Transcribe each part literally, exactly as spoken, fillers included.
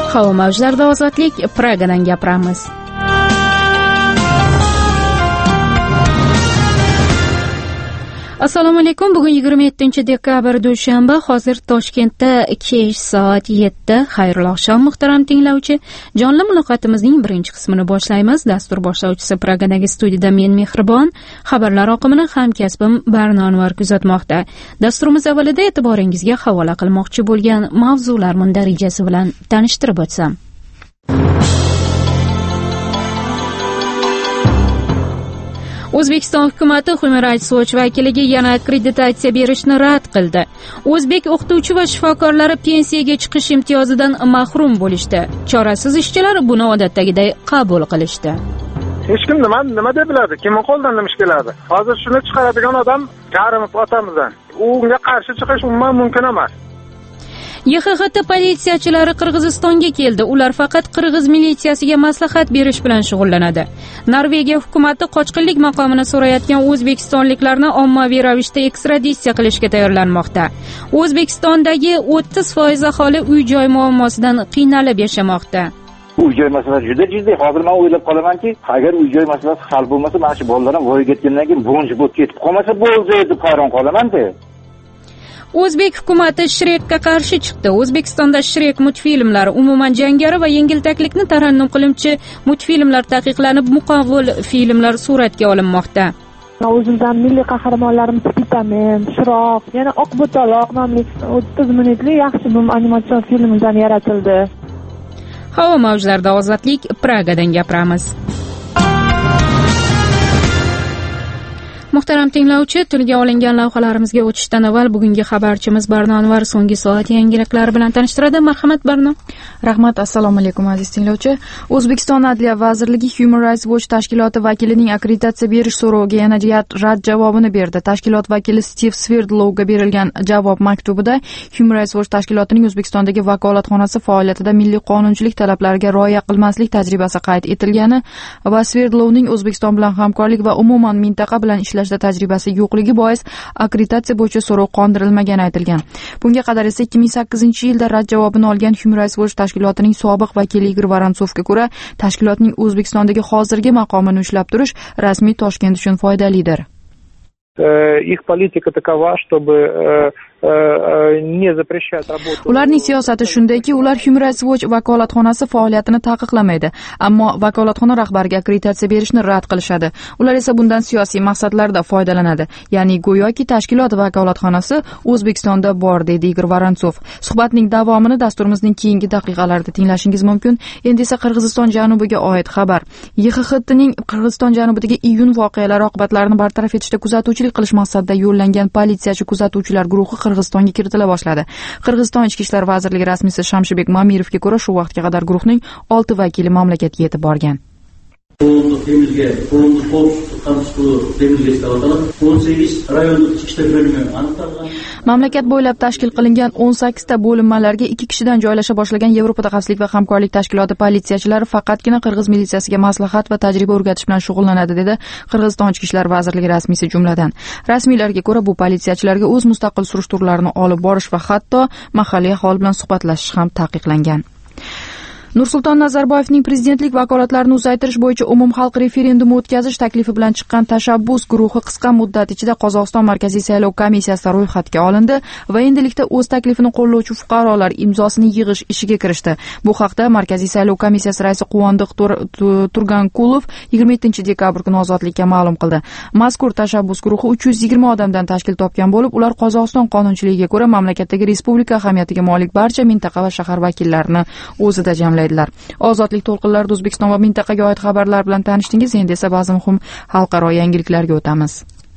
Havo mavjlarida ozodlik, Pragadan gapiramiz. Assalomu alaykum. Bugun yigirma yettinchi dekabr dushanba. Hozir Toshkentda kech soat yetti. Xayrli oqshom muhtaram tinglovchi. Jonli muloqotimizning birinchi qismini boshlaymiz. Dastur boshlovchisi Pragadagi studiyada men Mehribon. Xabarlar oqimini hamkasbim Barno Anvar kuzatmoqda. Dasturimiz avvalida e'tiboringizga havola qilmoqchi bo'lgan mavzular mundarijasi bilan tanishtirib o'tsam. O'zbekiston hukumati Human Rights Watch vakiliga yana akkreditatsiya berishni rad qildi. O'zbek o'qituvchi va shifokorlari pensiyaga chiqish imtiyozidan mahrum bo'lishdi. Chorasiz ishchilar buni odatdagiday qabul qilishdi. Hech kim nima nima deb biladi? Kimning qo'lidan nima ish keladi? Hozir shuni chiqaradigan odam Karimov otamizdan. Unga qarshi chiqish umuman mumkin emas. Y X X T politsiyachilari Qirg'izistonga keldi. Ular faqat qirg'iz militsiyasiga maslahat berish bilan shug'ullanadi. Norvegiya hukumati qochqinlik maqomini so'rayotgan o'zbekistonliklarni ommaviy ravishda ekstraditsiya qilishga tayyorlanmoqda. O'zbekistondagi o'ttiz foiz aholi uy-joy muammosidan qiynalib yashamoqda. Uy-joy masalasi juda jiddiy. Hozir men o'ylab qolamanki, agar uy-joy masalasi hal bo'lmasa, mana shu bolalarim voyaga yetgandan keyin bunchi bo'lib ketib qolmasa bo'ldi deb hayron qolaman-da. O'zbek hukumati Shrekka qarshi chiqdi. O'zbekistonda Shrek multfilmlari umuman jangari va yengiltaklikni tarannum qiluvchi multfilmlar taqiqlanib, muqovil filmlar suratga olinmoqda. O'zimizdan milliy qahramonlarimiz Vitamin, Shiroq, yana Oq butaloq nomli o'ttiz minutli yaxshi bir animatsion filmdan yaratildi. Havo mavjlarida ozodlik, Pragadan gapiramiz. Muhtaram tinglovchi, tilga olingan lavhalarimizga o'tishdan avval bugungi xabarchimiz Barno Anvar so'nggi soat yangiliklari bilan tanishtiradi. Marhamat Barno. Rahmat, assalomu alaykum aziz tinglovchi. O'zbekiston Adliya vazirligi Human Rights Watch tashkiloti vakilining akkreditatsiya berish so'roviga yana rad javobini berdi. Tashkilot vakili Steve Sverdlovga berilgan javob maktubida Human Rights Watch tashkilotining O'zbekistondagi vakolatxonasi faoliyatida milliy qonunchilik talablariga rioya qilmaslik tajribasi qayd etilgani va Sverdlovning O'zbekiston bilan hamkorlik va umuman mintaqa bilan ishlash tajribasi yo'qligi bois akkreditatsiya bo'yicha so'rov qondirilmagani aytilgan. Bunga qadar esa ikki ming sakkizinchi yilda rad javobini olgan Human Rights Watch tashkilotining sobiq vakili Igor Vorontsovga ko'ra, tashkilotning O'zbekistondagi hozirgi maqomini ushlab turish rasmiy Toshkent uchun foydalidir. Их политика такова, чтобы не запрещать работу. Ularning siyosati shundayki, ular Human Rights Watch vakolatxonasi faoliyatini taqiqlamaydi, ammo vakolatxona rahbariga akkreditatsiya berishni rad qilishadi. Ular esa bundan siyosiy maqsadlarda foydalanadi. Ya'ni go'yoki tashkilot vakolatxonasi O'zbekistonda bor, deydi Igor Vorontsov. Suhbatning davomini dasturimizning keyingi daqiqalarida tinglashingiz mumkin. Endi esa Qirg'iziston janubiga oid xabar. Y X X T'ning Qirg'iziston janubidagi iyun voqealari oqibatlarini bartaraf etishda kuzatuvchilik qilish maqsadida yo'llangan politsiyachi kuzatuvchilar guruhi Qirg'izistonga kiritila boshladi. Qirg'iziston ichki ishlar vazirligi rasmiysi Shamshibek Mamirovga ko'ra, shu vaqtga qadar guruhning olti vakili mamlakatga yetib borgan. Qo'mondonlik temizga, qo'mondonlik korpusi qamchiqli temizga stavrotalab o'n sakkiz rayonlik ichki ishlar bo'limi aniqlangan. Mamlakat bo'ylab tashkil qilingan o'n sakkizta bo'linmalarga ikki kishidan joylasha boshlagan Yevropada xavfsizlik va hamkorlik tashkiloti politsiyachilari faqatgina qirg'iz militsiyasiga maslahat va tajriba o'rgatish bilan shug'ullanadi, dedi Qirg'iziston ichki ishlar vazirligi rasmiysi jumladan. Rasmiylarga ko'ra, bu politsiyachilarga o'z mustaqil surishtiruvlarini olib borish va hatto mahalliy aholi bilan suhbatlashish ham taqiqlangan. Nursulton Nazarboyevning prezidentlik vakolatlarini uzaytirish bo'yicha umumxalq referendumi o'tkazish taklifi bilan chiqqan tashabbus guruhi qisqa muddat ichida Qozog'iston Markaziy saylov komissiyasida ro'yxatga olindi va endilikda o'z taklifini qo'llovchi fuqarolar imzosini yig'ish ishiga kirishdi. Bu haqda Markaziy saylov komissiyasi raisi Quvondiq Turgankulov yigirma yettinchi dekabr kuni Ozodlikka ma'lum qildi. Mazkur tashabbus guruhi uch yuz yigirma odamdan tashkil topgan bo'lib, ular Qozog'iston qonunchiligiga ko'ra mamlakatdagi respublika ahamiyatiga molik barcha mintaqa va shahar vakillarini o'zida jamlaydi. Ozodlik to'lqinlarida O'zbekiston va mintaqaga oid xabarlar bilan tanishdingiz. Endi esa ba'zi muhim xalqaro yangiliklarga o'tamiz.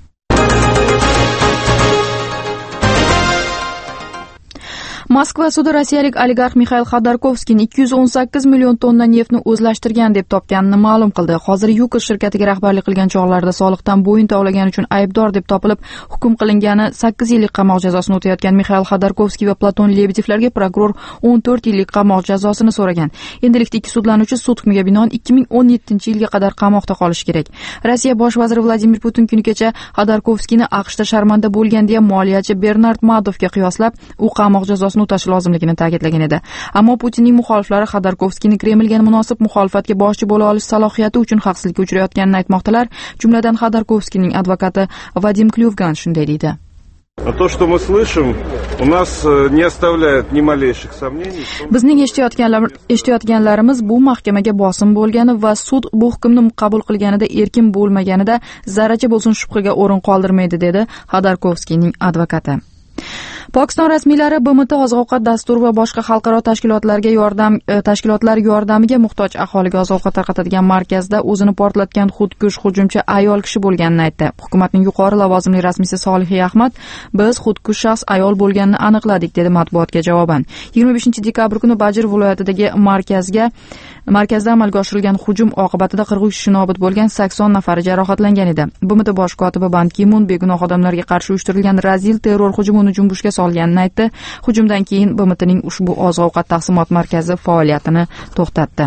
Moskva sudi rossiyalik oligarx Mixail Xodorkovskiyning ikki yuz o'n sakkiz million tonna neftni o'zlashtirgan deb topganini ma'lum qildi. Hozir Yukos shirkatiga rahbarlik qilgan chog'larida soliqdan bo'yin tovlagani uchun aybdor deb topilib, hukm qilingani sakkiz yillik qamoq jazosini o'tayotgan Mixail Xodorkovskiy va Platon Lebedevlarga prokuror o'n to'rt yillik qamoq jazosini so'ragan. Endilikda ikki sudlanuvchi sud hukmiga binoan ikki ming o'n yettinchi yilga qadar qamoqda qolishi kerak. Rossiya bosh vaziri Vladimir Putin kuni kecha Xodorkovskiyni AQShda sharmanda bo'lgan deya moliyachi Bernard Madovga qiyoslab, u qamoq jazosini o'tini o'tashi lozimligini ta'kidlagan edi. Ammo Putinning muxoliflari Xodorkovskiyni Kremlga munosib muxolifatga boshchi bo'la olish salohiyati uchun haqsizlikka uchrayotganini aytmoqdalar. Jumladan Xodorkovskiyning advokati Vadim Klyuvgan shunday deydi. То, что мы слышим, у нас не оставляет ни малейших сомнений. Bizning eshitayotganlarimiz bu mahkamaga bosim bo'lgani va sud bu hukmni qabul qilganida erkin bo'lmaganida zarracha bo'lsin shubhaga o'rin qoldirmaydi, dedi Xodorkovskiyning advokati. Pokiston rasmiylari B M T oziq-ovqat dasturi va boshqa xalqaro tashkilotlarga yordam tashkilotlar yordamiga muhtoj aholiga oziq-ovqat tarqatadigan markazda o'zini portlatgan xudkush hujumchi ayol kishi bo'lganini aytdi. Hukumatning yuqori lavozimli rasmiysi Solihiy Ahmad biz xudkush shaxs ayol bo'lganini aniqladik, dedi matbuotga javoban. yigirma beshinchi dekabr kuni Bajir viloyatidagi markazga markazda amalga oshirilgan hujum oqibatida qirq uch kishi nobud bo'lgan, sakson nafari jarohatlangan edi. B M T bosh kotibi Ban Ki-mun begunoh odamlarga qarshi uyushtirilgan razil terror hujumini junbushga solganini aytdi. Hujumdan keyin B M T'ning ushbu oziq-ovqat taqsimot markazi faoliyatini to'xtatdi.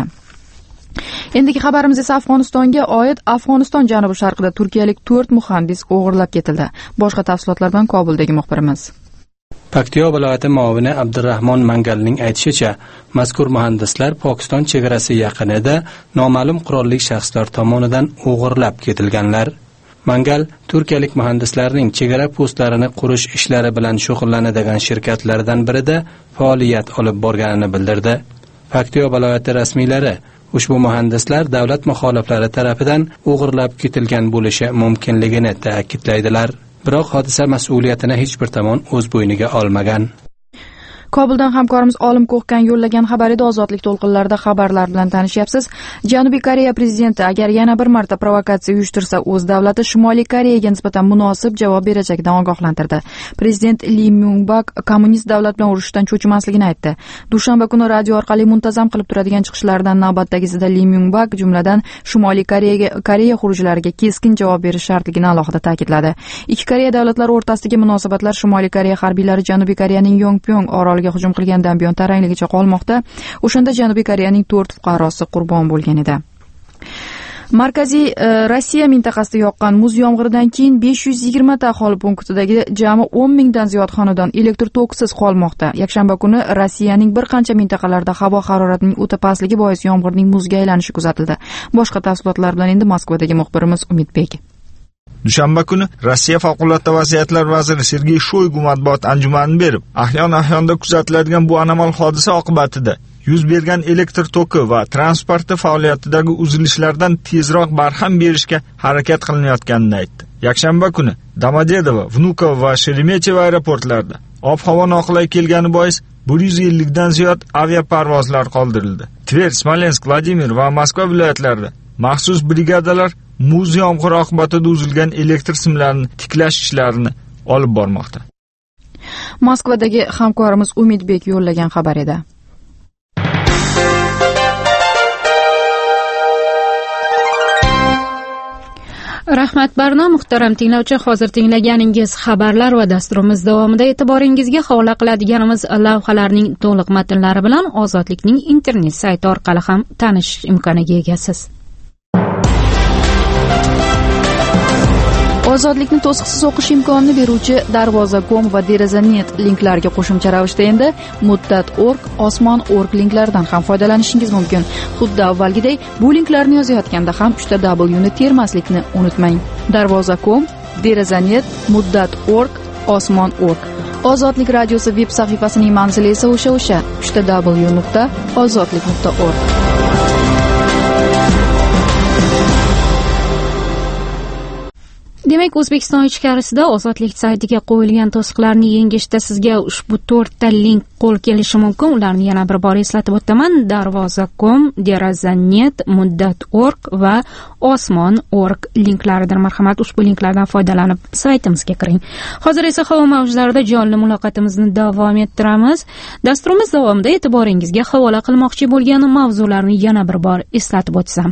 Endigi xabarimiz esa Afg'onistonga oid. Afg'oniston janubi sharqida turkiyalik to'rt muhandis o'g'irlab ketildi. Boshqa tafsilotlar bilan Kobuldagi muxbirimiz. Paktiyo viloyati muovini Abdurrahmon Mangalning aytishicha, mazkur muhandislar Pokiston chegarasi yaqinida noma'lum qurolli shaxslar tomonidan o'g'irlab ketilganlar. Mangal turkiyalik muhandislarning chegara postlarini qurish ishlari bilan shug'ullanadigan shirkatlardan birida faoliyat olib borganini bildirdi. Paktiyo viloyati rasmiylari ushbu muhandislar davlat muxoliflari tarafidan o'g'irlab ketilgan bo'lishi mumkinligini ta'kidlaydilar. Biroq hodisa mas'uliyatini hech bir tomon o'z bo'yniga olmagan. Kobuldan hamkorimiz Olim Ko'hkan yo'llagan xabar edi. Ozodlik to'lqinlarida xabarlar bilan tanishyapsiz. Janubiy Koreya prezidenti agar yana bir marta provokatsiya uyushtirsa, o'z davlati Shimoliy Koreyaga nisbatan munosib javob berajagidan ogohlantirdi. Prezident Lee Myung-bak kommunist davlat bilan urushdan cho'chimasligini aytdi. Dushanba kuni radio orqali muntazam qilib turadigan chiqishlaridan navbatdagisida Lee Myung-bak jumladan Shimoliy Koreyaga Koreya xurujlariga keskin javob berish shartligini alohida ta'kidladi. Ikki Koreya davlatlari o'rtasidagi munosabatlar Shimoliy Koreya harbiylari Janubiy Koreyaning Yongpyong oroliga hujum qilgandan buyon tarangligicha qolmoqda. O'shanda Janubiy Koreyaning to'rt fuqarosi qurbon bo'lgan edi. Markaziy e, Rossiya mintaqasida yoqqan muz yomg'iridan keyin besh yuz yigirma ta aholi punktidagi jami o'n mingdan ziyod xonadon elektr tokisiz qolmoqda. Yakshanba kuni Rossiyaning bir qancha mintaqalarida havo haroratining o'ta pastligi bois yomg'irning muzga aylanishi kuzatildi. Boshqa tafsilotlar bilan endi Moskvadagi muxbirimiz Umidbek. Dushanba kuni Rossiya favqulodda vaziyatlar vaziri Sergey Shoygu matbuot anjumanini berib, ahyon-ahyonda kuzatiladigan bu anomal hodisa oqibatida yuz bergan elektr toki va transporti faoliyatidagi uzilishlardan tezroq barham berishga harakat qilinayotganini aytdi. Yakshanba kuni Domodedovo, Vnukovo va Sheremetyevo aeroportlarida ob-havo noqulay kelgani bois bir yuz ellik dan ziyod aviaparvozlar qoldirildi. Tver, Smolensk, Vladimir va Moskva viloyatlarida maxsus brigadalar muz yomg'iri oqibatida uzilgan elektr simlarini tiklash ishlarini olib bormoqda. Moskvadagi hamkorimiz Umidbek yo'llagan xabar edi. Rahmat Barno, muhtaram tinglovchi, hozir tinglaganingiz xabarlar va dasturimiz davomida e'tiboringizga havola qiladiganimiz lavhalarning to'liq matnlari bilan Ozodlikning internet sayti orqali ham tanishish imkoniga egasiz. Ozodlikni to'siqsiz o'qish imkonini beruvchi Darvoza nokta com va Deraza nokta net linklarga qo'shimcha ravishda endi Muddat nokta org, Osmon nokta org linklaridan ham foydalanishingiz mumkin. Xuddi avvalgidek bu linklarni yozayotganda ham uchta W ni termaslikni unutmang. Darvoza nokta com, Deraza nokta net, Muddat nokta org, Osmon nokta org. Ozodlik radiosi veb sahifasining manzili esa o'sha-o'sha uchta W nuqta ozodlik nuqta org. Demak, O'zbekiston ichkarisida Ozodlik saytiga qo'yilgan to'siqlarni yengishda sizga ushbu to'rtta link qo'l kelishi mumkin. Ularni yana bir bor eslatib o'taman. Darvoza nokta com, Deraza nokta net, Muddat nokta org va Osmon nokta org linklaridir. Marhamat, ushbu linklardan foydalanib saytimizga kiring. Hozir esa havo mavjlarida jonli muloqotimizni davom ettiramiz. Dasturimiz davomida e'tiboringizga havola qilmoqchi bo'lgan mavzularni yana bir bor eslatib o'tsam.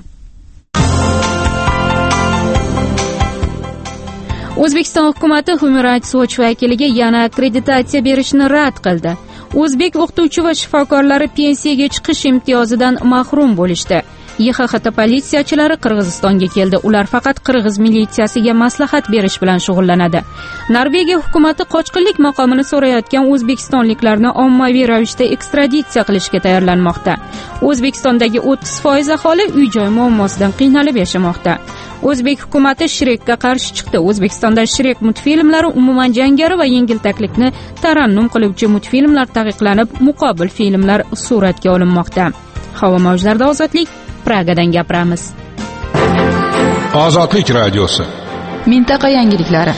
O'zbekiston hukumati Human Rights Watch vakiliga yana akkreditatsiya berishni rad qildi. O'zbek o'qituvchi va shifokorlari pensiyaga chiqish imtiyozidan mahrum bo'lishdi. Y X X T politsiyachilari Qirg'izistonga keldi. Ular faqat qirg'iz militsiyasiga maslahat berish bilan shug'ullanadi. Norvegiya hukumatı qochqinlik maqomini so'rayotgan o'zbekistonliklarni ommaviy ravishda ekstraditsiya qilishga tayyorlanmoqda. O'zbekistondagi o'ttiz foiz aholi uy-joy muammosidan qiynalib yashamoqda. O'zbek hukumatı Shrekka qarshi chiqdi. O'zbekistonda Shrek multfilmlari umuman jangari va yengiltaklikni tarannum qiluvchi multfilmlar taqiqlanib, muqobil filmlar suratga olinmoqda. Havo mavjlarida ozodlik, Pragadan gapiramiz. Ozodlik radiosi. Mintaqa yangiliklari.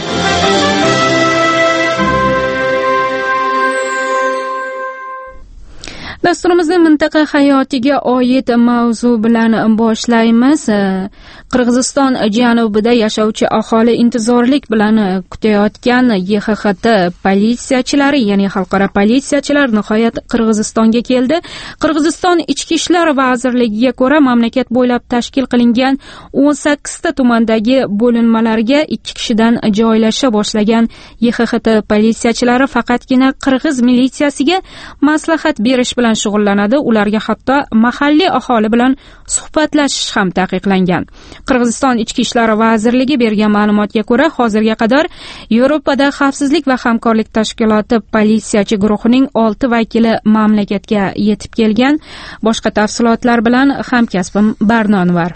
Dasturimizni mintaqa hayotiga oid mavzu bilan boshlaymiz. Qirg'iziston janubida yashovchi aholi intizorlik bilan kutayotgan Y X X T politsiyachilari, ya'ni xalqaro politsiyachilar nihoyat Qirg'izistonga keldi. Qirg'iziston Ichki ishlar vazirligiga ko'ra, mamlakat bo'ylab tashkil qilingan o'n sakkiz ta tumandagi bo'linmalarga ikki kishidan joylasha boshlagan Y X X T politsiyachilari faqatgina qirg'iz militsiyasiga maslahat berish bilan shug'ullanadi. Ularga hatto mahalliy aholi bilan suhbatlashish ham taqiqlangan. Qirg'iziston Ichki ishlar vazirligi bergan ma'lumotga ko'ra, hozirga qadar Yevropada xavfsizlik va hamkorlik tashkiloti politsiyachi guruhining olti vakili mamlakatga yetib kelgan. Boshqa tafsilotlar bilan hamkasbim Barnonvar.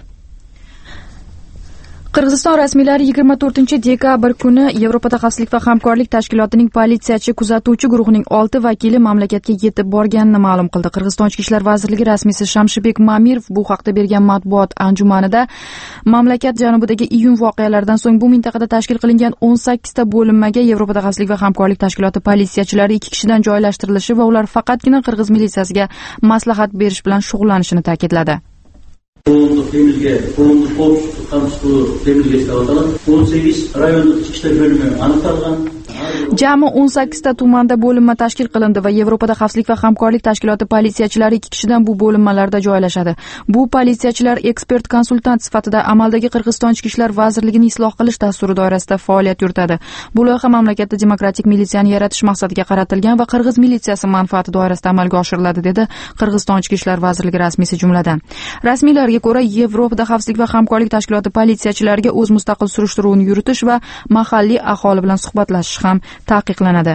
Qirg'iziston rasmiylari yigirma to'rtinchi dekabr kuni Yevropada xavfsizlik va hamkorlik tashkilotining politsiyachi kuzatuvchi guruhining olti vakili mamlakatga yetib borganini ma'lum qildi. Qirg'iziston Ichki ishlar vazirligi rasmiysi Shamshibek Mamirov bu haqda bergan matbuot anjumanida mamlakat janubidagi iyun voqealaridan so'ng bu mintaqada tashkil qilingan o'n sakkiz ta bo'linmaga Yevropada xavfsizlik va hamkorlik tashkiloti politsiyachilari ikki kishidan joylashtirilishi va ular faqatgina qirg'iz militsiyasiga maslahat berish bilan shug'ullanishini ta'kidladi. Qo'mondonlik temilga, qo'mondonlik korpusi qamchiqli temilga ishlayotgan o'n sakkiz rayonlik ichki ishlar bo'limi aniqlangan. Jami o'n sakkiz ta tumanda bo'linma tashkil qilindi va Yevropada xavfsizlik va hamkorlik tashkiloti politsiyachilari ikki kishidan bu bo'linmalarda joylashadi. Bu politsiyachilar ekspert konsultant sifatida amaldagi Qirg'iziston Ichki ishlar vazirligini isloh qilish dasturi doirasida faoliyat yuritadi. Bu loyiha mamlakatda demokratik militsiyani yaratish maqsadiga qaratilgan va qirg'iz militsiyasi manfaati doirasida amalga oshiriladi, dedi Qirg'iziston Ichki ishlar vazirligi rasmiysi jumladan. Rasmiylarga ko'ra, Yevropada xavfsizlik va hamkorlik tashkiloti politsiyachilariga o'z mustaqil surishtiruvini yuritish va mahalliy aholi bilan suhbatlashish ham taqiqlanadi.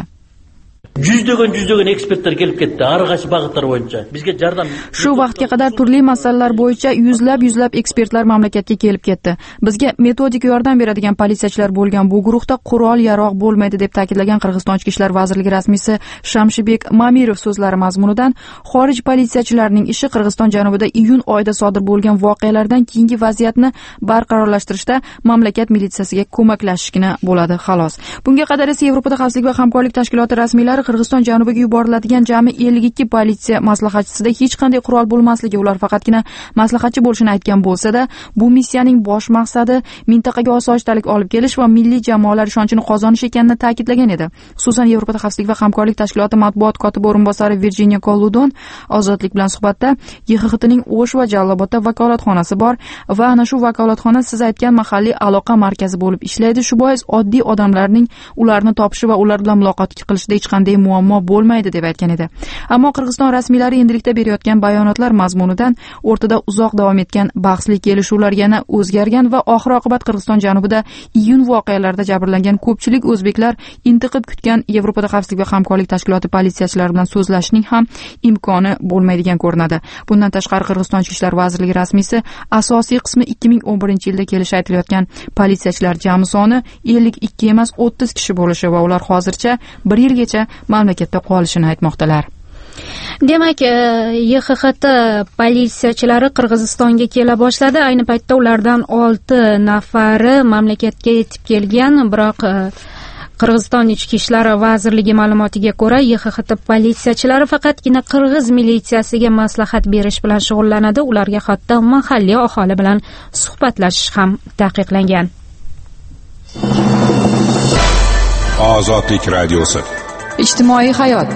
Жүздөгөн жүздөгөн ekspertlar kelib ketdi, har qaysi bag'itlar bo'yicha. Bizga yordam. Shu vaqtga qadar turli masalalar bo'yicha yuzlab yuzlab ekspertlar mamlakatga kelib ketdi. Bizga metodik yordam beradigan politsiyachilar bo'lgan bu guruhda qurol yaroq bo'lmaydi, deb ta'kidlagan Qirg'iziston Ichki ishlar vazirligi rasmiysi Shamshibek Mamirov so'zlari mazmunidan xorij politsiyachilarining ishi Qirg'iziston janubida iyun oyida sodir bo'lgan voqealardan keyingi vaziyatni barqarorlashtirishda mamlakat militsiyasiga ko'maklashishgina bo'ladi, xolos. Bunga qadar esa Yevropada xavfsizlik va hamkorlik tashkiloti rasmiylari Qirg'iziston janubiga yuboriladigan jami ellik ikki politsiya maslahatchisida hech qanday qurol bo'lmasligi, ular faqatgina maslahatchi bo'lishini aytgan bo'lsa-da, bu missiyaning bosh maqsadi mintaqaga osoyishtalik olib kelish va milliy jamoalar ishonchini qozonish ekanini ta'kidlagan edi. Xususan, Yevropada xavfsizlik va hamkorlik tashkiloti matbuot kotibi o'rinbosari Virginia Kolludon ozodlik bilan suhbatda Y X X Tning O'sh va Jallobodda vakolatxonasi bor va ana shu vakolatxona siz aytgan mahalliy aloqa markazi bo'lib ishlaydi. Shu bois oddiy odamlarning ularni topishi va ular bilan muloqot qilishda hech qanday muammo bo'lmaydi, deb aytgan edi. Ammo Qirg'iziston rasmiylari endilikda berayotgan bayonotlar mazmunidan o'rtada uzoq davom etgan bahsli kelishuvlar yana o'zgargan va oxir oqibat Qirg'iziston janubida iyun voqealarida jabrlangan ko'pchilik o'zbeklar intiqib kutgan Yevropada xavfsizlik va hamkorlik tashkiloti politsiyachilari bilan so'zlashning ham imkoni bo'lmaydigan ko'rinadi. Bundan tashqari Qirg'iziston Ichki ishlar vazirligi rasmiysi asosiy qismi ikki ming o'n birinchi yilda kelishi aytilayotgan politsiyachilar jami soni ellik ikki emas o'ttiz kishi bo'lishi va ular hozircha bir yilgacha mamlakatda qolishini aytmoqdalar. Demak, Y X X T politsiyachilari Qirg'izistonga kela boshladi. Ayni paytda ulardan olti nafari mamlakatga yetib kelgan, biroq Qirg'iziston Ichki ishlar vazirligi ma'lumotiga ko'ra, Y X X T politsiyachilari faqatgina qirg'iz militsiyasiga maslahat berish bilan shug'ullanadi. Ularga hatto mahalliy aholi bilan suhbatlashish ham taqiqlangan. Ozodlik radiosi. Ijtimoiy hayot.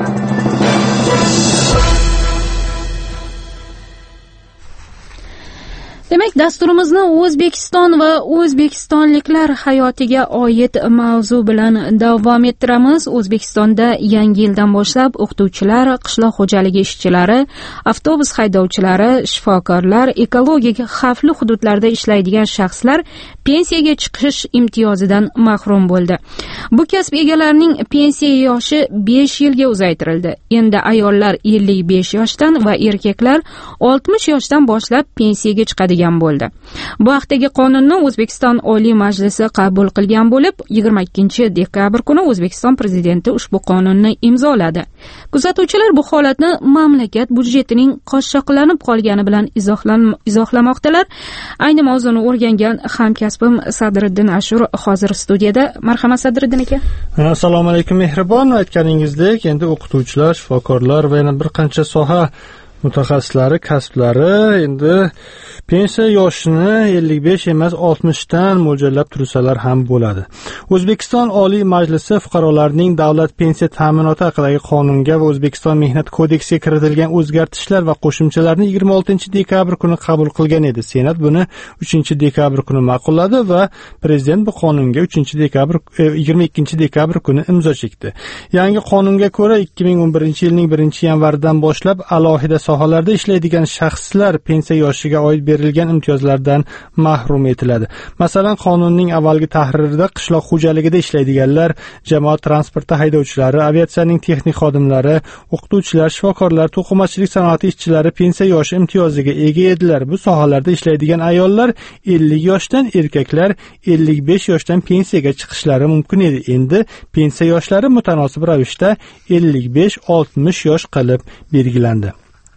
Demak, dasturimizni O'zbekiston va o'zbekistonliklar hayotiga oid mavzu bilan davom ettiramiz. O'zbekistonda yangi yildan boshlab o'qituvchilar, qishloq xo'jaligi ishchilari, avtobus haydovchilari, shifokorlar, ekologiyaga xavfli hududlarda ishlaydigan shaxslar pensiyaga chiqish imtiyozidan mahrum bo'ldi. Bu kasb egalarining pensiya yoshi besh yilga uzaytirildi. Endi ayollar ellik besh yoshdan va erkaklar oltmish yoshdan boshlab pensiyaga chiqadi bo'ldi. Bu haqdagi qonunni O'zbekiston Oliy Majlisi qabul qilgan bo'lib, yigirma ikkinchi dekabr kuni O'zbekiston prezidenti ushbu qonunni imzoladi. Kuzatuvchilar bu holatni mamlakat budjetining qashshoqlanib qolgani bilan izohlamoqdalar. Ayni mavzuni o'rgangan hamkasbim Sadriddin Ashur hozir studiyada. Marhamat Sadriddin aka. Assalomu alaykum mehribon. Aytganingizdek, endi o'qituvchilar, shifokorlar va yana bir qancha soha mutaxassislari kasblari endi pensiya yoshini ellik besh emas oltmish dan mo'ljallab tursalar ham bo'ladi. O'zbekiston Oliy Majlisi fuqarolarning davlat pensiya ta'minoti haqidagi qonunga va O'zbekiston Mehnat kodeksiga kiritilgan o'zgartishlar va qo'shimchalarni yigirma oltinchi dekabr kuni qabul qilgan edi. Senat buni uchinchi dekabr kuni ma'qulladi va prezident bu qonunga uchinchi dekabr yigirma ikkinchi dekabr kuni imzo chekdi. Yangi qonunga ko'ra ikki ming o'n birinchi yilning birinchi yanvaridan boshlab alohida sohalarda ishlaydigan shaxslar pensiya yoshiga oid berilgan imtiyozlardan mahrum etiladi. Masalan, qonunning avvalgi tahririda qishloq xo'jaligida ishlaydiganlar, jamoat transporti haydovchilari, aviatsiyaning texnik xodimlari, o'qituvchilar, shifokorlar, to'qimachilik sanoati ishchilari pensiya yoshi imtiyoziga ega edilar. Bu sohalarda ishlaydigan ayollar ellik yoshdan, erkaklar ellik besh yoshdan pensiyaga chiqishlari mumkin edi. Endi pensiya yoshlari mutanosib ravishda ellik besh oltmish yosh qilib belgilandi.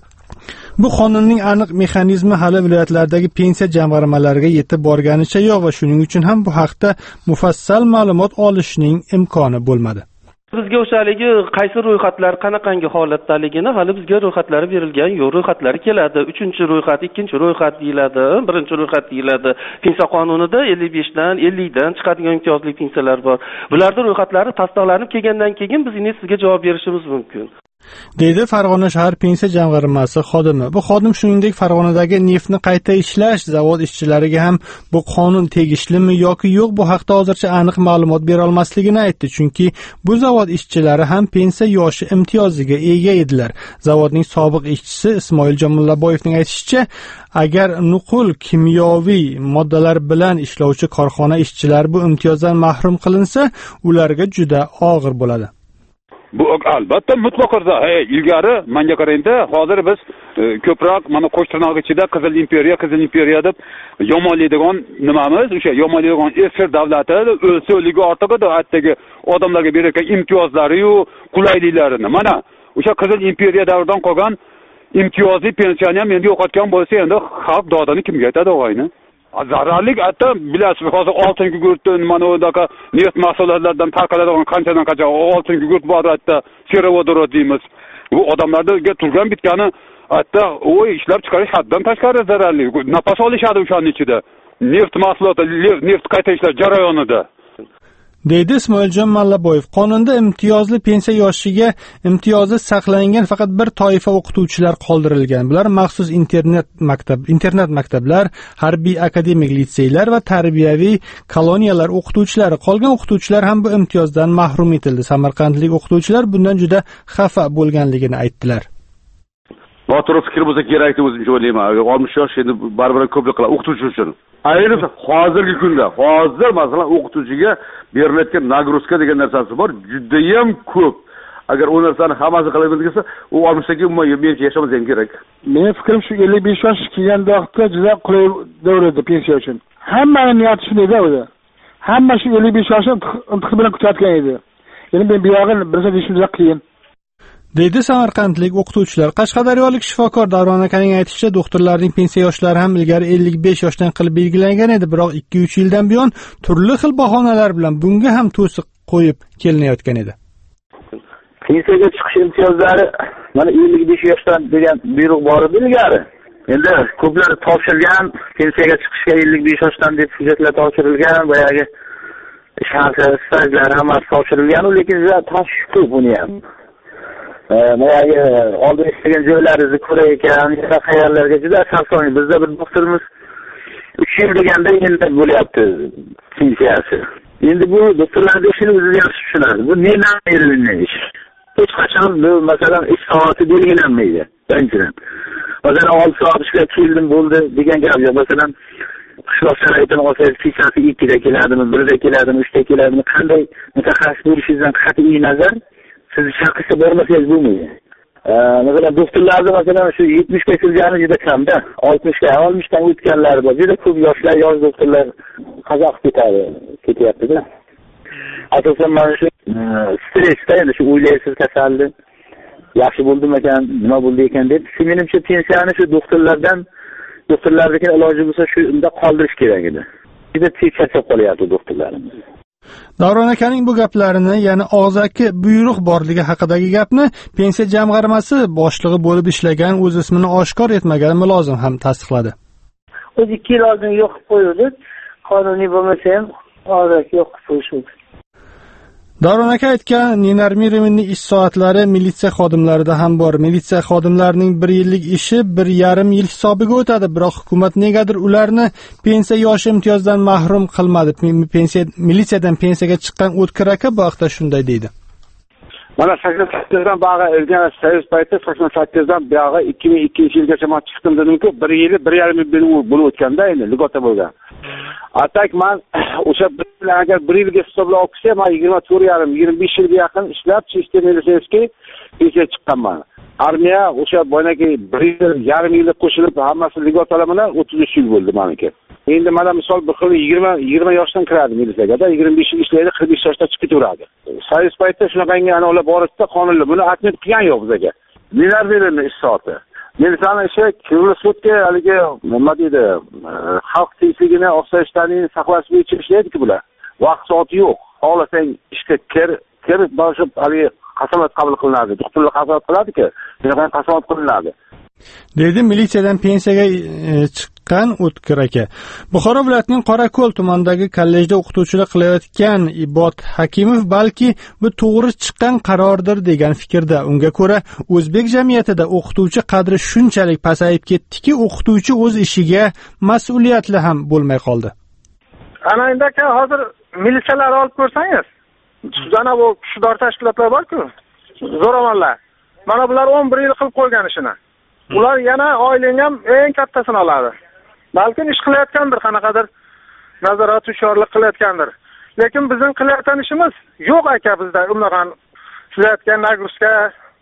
Bu qonunning aniq mexanizmi hali viloyatlardagi pensiya jamg'armalariga yetib borganicha yo'q va shuning uchun ham bu haqda mufassal ma'lumot olishning imkoni bo'lmadi. Bizga o'shaligi qaysi ro'yxatlar qanaqangi holatdaligini hali bizga ro'yxatlari berilgan yo'q, ro'yxatlari keladi. uchinchi ro'yxat, ikkinchi ro'yxat deyiladi, birinchi ro'yxat deyiladi. Pensiya qonunida ellik besh dan ellik dan chiqadigan imtiyozli pensiyalar bor. Bularda ro'yxatlari tasdiqlanib kelgandan keyin biz endi sizga javob berishimiz mumkin. Deydi Farg'ona shahar pensiya jamg'armasi xodimi. Bu xodim shuningdek Farg'onadagi neftni qayta ishlash zavod ishchilariga ham bu qonun tegishlimi yoki yo'q, bu haqda hozircha aniq ma'lumot bera olmasligini aytdi, chunki bu zavod ishchilari ham pensiya yoshi imtiyoziga ega edilar. Zavodning sobiq ishchisi Ismoiljon Mullaboyevning aytishicha, agar nuqul kimyoviy moddalar bilan ishlovchi korxona ishchilari bu imtiyozdan mahrum qilinsa, ularga juda og'ir bo'ladi. Bu albatta mutlaqo ilgari menga qarayda hozir biz e, ko'proq mana qo'sh tirnoq ichida Qizil imperiya, Qizil imperiya deb yomonlaydigan nimamiz, o'sha yomonlaydigan esir davlati o'lsa o'ligi ortiq edi, hattoki odamlarga berayotgan imtiyozlari-yu qulayliklarini. Mana o'sha Qizil imperiya davridan qolgan imtiyozli pensiyani ham endi yo'qotgan bo'lsa, endi xalq dodini kimga aytadi o'g'ayni? Zararlik hatto bilasiz, hozir oltin gugurtni mana o'daqa neft mahsulotlaridan tarqaladigan qanchadan qancha oltin gugurt bor, hatto serovodorod deymiz. Bu odamlarga turgan bitgani hatto o ishlab chiqarish haddan tashqari zararli. Nafas olishadi o'shaning ichida. Neft mahsuloti, neft qayta ishlash jarayonida. Deydi Ismoiljon Mallaboyev. Qonunda imtiyozli pensiya yoshiga imtiyozi saqlangan faqat bir toifa o'qituvchilar qoldirilgan. Bular maxsus internet maktab, internet maktablar, harbiy akademik litseylar va tarbiyaviy koloniyalar o'qituvchilari. Qolgan o'qituvchilar ham bu imtiyozdan mahrum etildi. Samarqandlik o'qituvchilar bundan juda xafa bo'lganligini aytdilar. Noto'g'ri fikr bo'lsa kerak deb o'zimcha o'ylayman. oltmish yosh endi baribir ko'plik qiladi o'qituvchi uchun. Ayniqsa hozirgi kunda, hozir masalan o'qituvchiga berilayotgan nagruzka degan narsasi bor, juda ham ko'p. Agar u narsani hammasi qilamiz desa, u oltmishdagi umuman menimcha yashamasa ham kerak. Mening fikrim shu ellik besh yosh kelganda vaqtda juda qulay davr edi pensiya uchun. Hammaning niyati shunday edi. Hamma shu ellik besh yoshni intiqib bilan kutayotgan edi. Endi men bu yog'ini birsa deyishim juda qiyin. Deydi Samarqandlik o'qituvchilar. Qashqadaryolik shifokor Davron akaning aytishicha, doktorlarning pensiya yoshlari ham ilgari ellik besh yoshdan qilib belgilangan edi, biroq ikki uch yildan buyon turli xil bahonalar bilan bunga ham to'siq qo'yib kelinayotgan edi. Pensiyaga chiqish imtiyozlari mana ellik besh yoshdan degan buyruq bor edi ilgari. Endi ko'plar topshirgan, pensiyaga chiqishga ellik besh yoshdan deb hujjatlar topshirilgan, boyagi shahar stajlar hammasi topshirilgan, lekin juda tashvish ko'p buni ham. Mana oldin ishlagan joylaringizni ko'ray ekan, qayerlarga juda sarson. Bizda bir doktorimiz uch yil deganda endi bo'lyapti pensiyasi. Endi bu doktorlarning ishini o'zi yaxshi tushunadi. Bu ne namirli ish. Hech qachon bu masalan ish soati belgilanmaydi. Birinchidan. Masalan olti soat ishlab keldim bo'ldi degan gap yo'q. Masalan qishloq sharoitini olsangiz kechasi ikkida keladimi, birda keladimi, uchda keladimi, qanday mutaxassis bo'lishingizdan qat'iy nazar siz shaxsga bormasangiz bo'lmaydi. Masalan doktorlarda masalan shu yetmishga kirgani juda kamda, oltmishga, oltmishdan o'tganlar bor. Juda ko'p yoshlar, yosh doktorlar qazoq ketadi, ketyapti-da. Asosan mana shu stressda endi shu o'ylaysiz kasalni yaxshi bo'ldimi ekan, nima bo'ldi ekan deb, shu menimcha pensiyani shu doktorlardan doktorlarniki iloji bo'lsa shu unda qoldirish kerak edi. Juda tez charchab qolyapti doktorlarimiz. Davron akaning bu gaplarini, ya'ni og'zaki buyruq borligi haqidagi gapni pensiya jamg'armasi boshlig'i bo'lib ishlagan, o'z ismini oshkor etmagan mulozim ham tasdiqladi. O'z ikki yil oldin yo'q qo'yildi, qonuniy bo'lmasa ham og'zaki yo'q qo'yishdi. Davron aka aytgan Ninar Miriminning ish soatlari militsiya xodimlarida ham bor. Militsiya xodimlarining bir yillik ishi bir yarim yil hisobiga o'tadi, biroq hukumat negadir ularni pensiya yoshi imtiyozdan mahrum qilmadi. Pensiya militsiyadan pensiyaga chiqqan O'tkir aka bu haqda shunday deydi. Mana sakson sakkizdan bog'i o'zgan sovet payti sakson sakkizdan bog'i ikki ming ikkinchi yilgacha men chiqdim dedim-ku, bir yili bir yarim yil bo'lib o'tganda endi ligota bo'lgan. Atak men o'sha agar bir yilga hisoblab olsam, men yigirma to'rt yarim yigirma besh yilga yaqin ishlab, sistemalarga pensiya chiqqanman. Armiya o'sha boyagi bir yil yarim yilga qo'shilib hammasi ligotalar bilan o'ttiz uch yil bo'ldi meniki. Endi mana misol bir xil yigirma yigirma yoshdan kiradi militsiyaga, yigirma besh yil ishlaydi, qirq besh yoshda chiqib turaveradi. Sovet paytida shunaqangi analar borida qonunlar buni atmet qilgan yo'q bizga. Nelar berildi ish soati. Militsiyani ishi kirli sudga haligi nima deydi, xalq tinchligini, osoyishtalikni saqlash bo'yicha ishlaydi-ku bular. Vaqt soati yo'q. Xohlasang ishga kir, kir boshib haligi qasamyod qabul qilinadi. Doktorlar qasamyod qiladi-ku, shunaqangi qasamyod qilinadi. Dedi militsiyadan pensiyaga chiqqan O'tkir aka. Buxoro viloyatining Qorako'l tumanidagi kollejda o'qituvchilik qilayotgan Ibod Hakimov balki bu to'g'ri chiqqan qarordir degan fikrda. Unga ko'ra, o'zbek jamiyatida o'qituvchi qadri shunchalik pasayib ketdiki, o'qituvchi o'z ishiga mas'uliyatli ham bo'lmay qoldi. Ana endi aka hozir militsiyalarni olib ko'rsangiz, mana bu kuchdor tashkilotlar bor-ku, zo'ravonlar. Mana bular o'n bir yil qilib qo'ygan ishini. Ular yana oyling ham eng kattasini oladi. Balki ish qilayotgandir, qanaqadir nazorat hushyorlik qilayotgandir. Lekin bizning qilayotgan ishimiz yo'q aka bizda. Undan ishlayotgan nagruska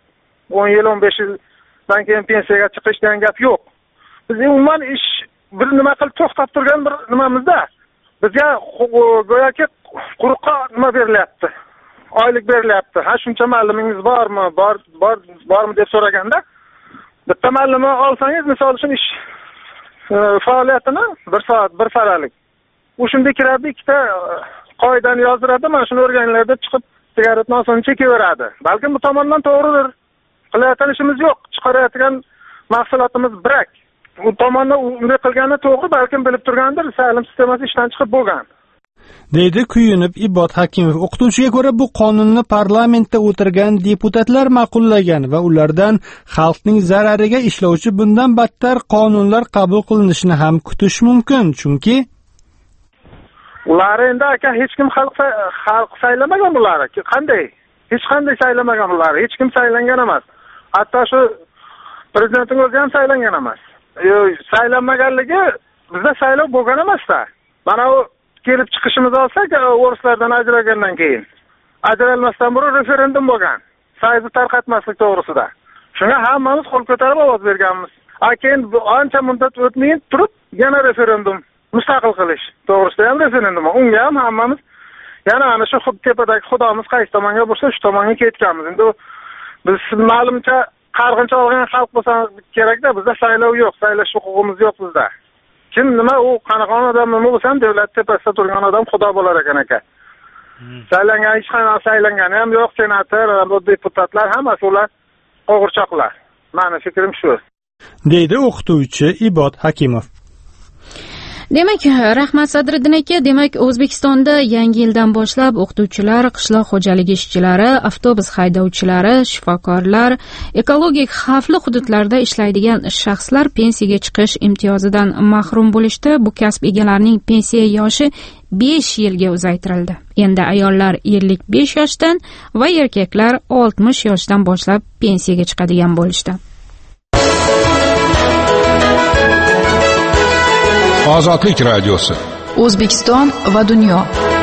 o'n yil o'n besh yildan keyin pensiyaga chiqish degan gap yo'q. Biz umuman ish bir nima qilib to'xtab turgan bir nimamizda. Bizga go'yoki quruqqa nima berilyapti? Oylik berilyapti. Ha shuncha ma'lumingiz bormi? Bor, bor, bormi deb so'raganda bitta ma'lumot olsangiz, misol uchun ish faoliyatini bir soat, bir faralik. U shunday kiradi, ikkita qoidani yozdiradi, mana shuni o'rganinglar deb chiqib sigaretni osoncha chekaveradi. Balkim bu tomondan to'g'ridir. Qilayotgan ishimiz yo'q, chiqarayotgan mahsulotimiz birak. U tomondan unday qilgani to'g'ri, balkim bilib turgandir, ta'lim sistemasi ishdan chiqib bo'lgan. Deydi kuyunib Ibod Hakimov. O'qituvchiga ko'ra bu qonunni parlamentda o'tirgan deputatlar ma'qullagan va ulardan xalqning zarariga ishlovchi bundan battar qonunlar qabul qilinishini ham kutish mumkin, chunki ular endi aka hech kim xalq xalq saylamagan bular. Qanday? Hech qanday saylamagan bular. Hech kim saylangan emas. Hatto shu prezidentning o'zi ham saylangan emas. Saylanmaganligi bizda saylov bo'lgan emas-da. Mana u kelib chiqishimiz olsak, o'rislardan ajragandan keyin ajralmasdan burun referendum bo'lgan. Sayzni tarqatmaslik to'g'risida. Shunga hammamiz qo'l ko'tarib ovoz berganmiz. A keyin ancha muddat o'tmay turib yana referendum mustaqil qilish to'g'risida ham referendum. Unga ham hammamiz yana ana shu tepadagi xudomiz qaysi tomonga bo'lsa, shu tomonga ketganmiz. Endi biz ma'lumcha qarg'incha olgan xalq bo'lsa kerak-da, bizda saylov yo'q, saylash huquqimiz yo'q bizda. Kim nima u qanaqa odam nima bo'lsa ham davlat tepasida turgan odam xudo bo'lar ekan aka. Saylangan hech qanaqa saylangani ham yo'q, senator, deputatlar hammasi ular qo'g'irchoqlar. Meni fikrim shu. Deydi o'qituvchi Ibod Hakimov. Demak, rahmat Sadriddin aka. Demak, O'zbekistonda yangi yildan boshlab o'qituvchilar, qishloq xo'jaligi ishchilari, avtobus haydovchilari, shifokorlar, ekologik xavfli hududlarda ishlaydigan shaxslar pensiyaga chiqish imtiyozidan mahrum bo'lishdi. Bu kasb egalarining pensiya yoshi besh yilga uzaytirildi. Endi ayollar ellik besh yoshdan va erkaklar oltmish yoshdan boshlab pensiyaga chiqadigan bo'lishdi. Ozodlik radiosi. O'zbekiston va dunyo.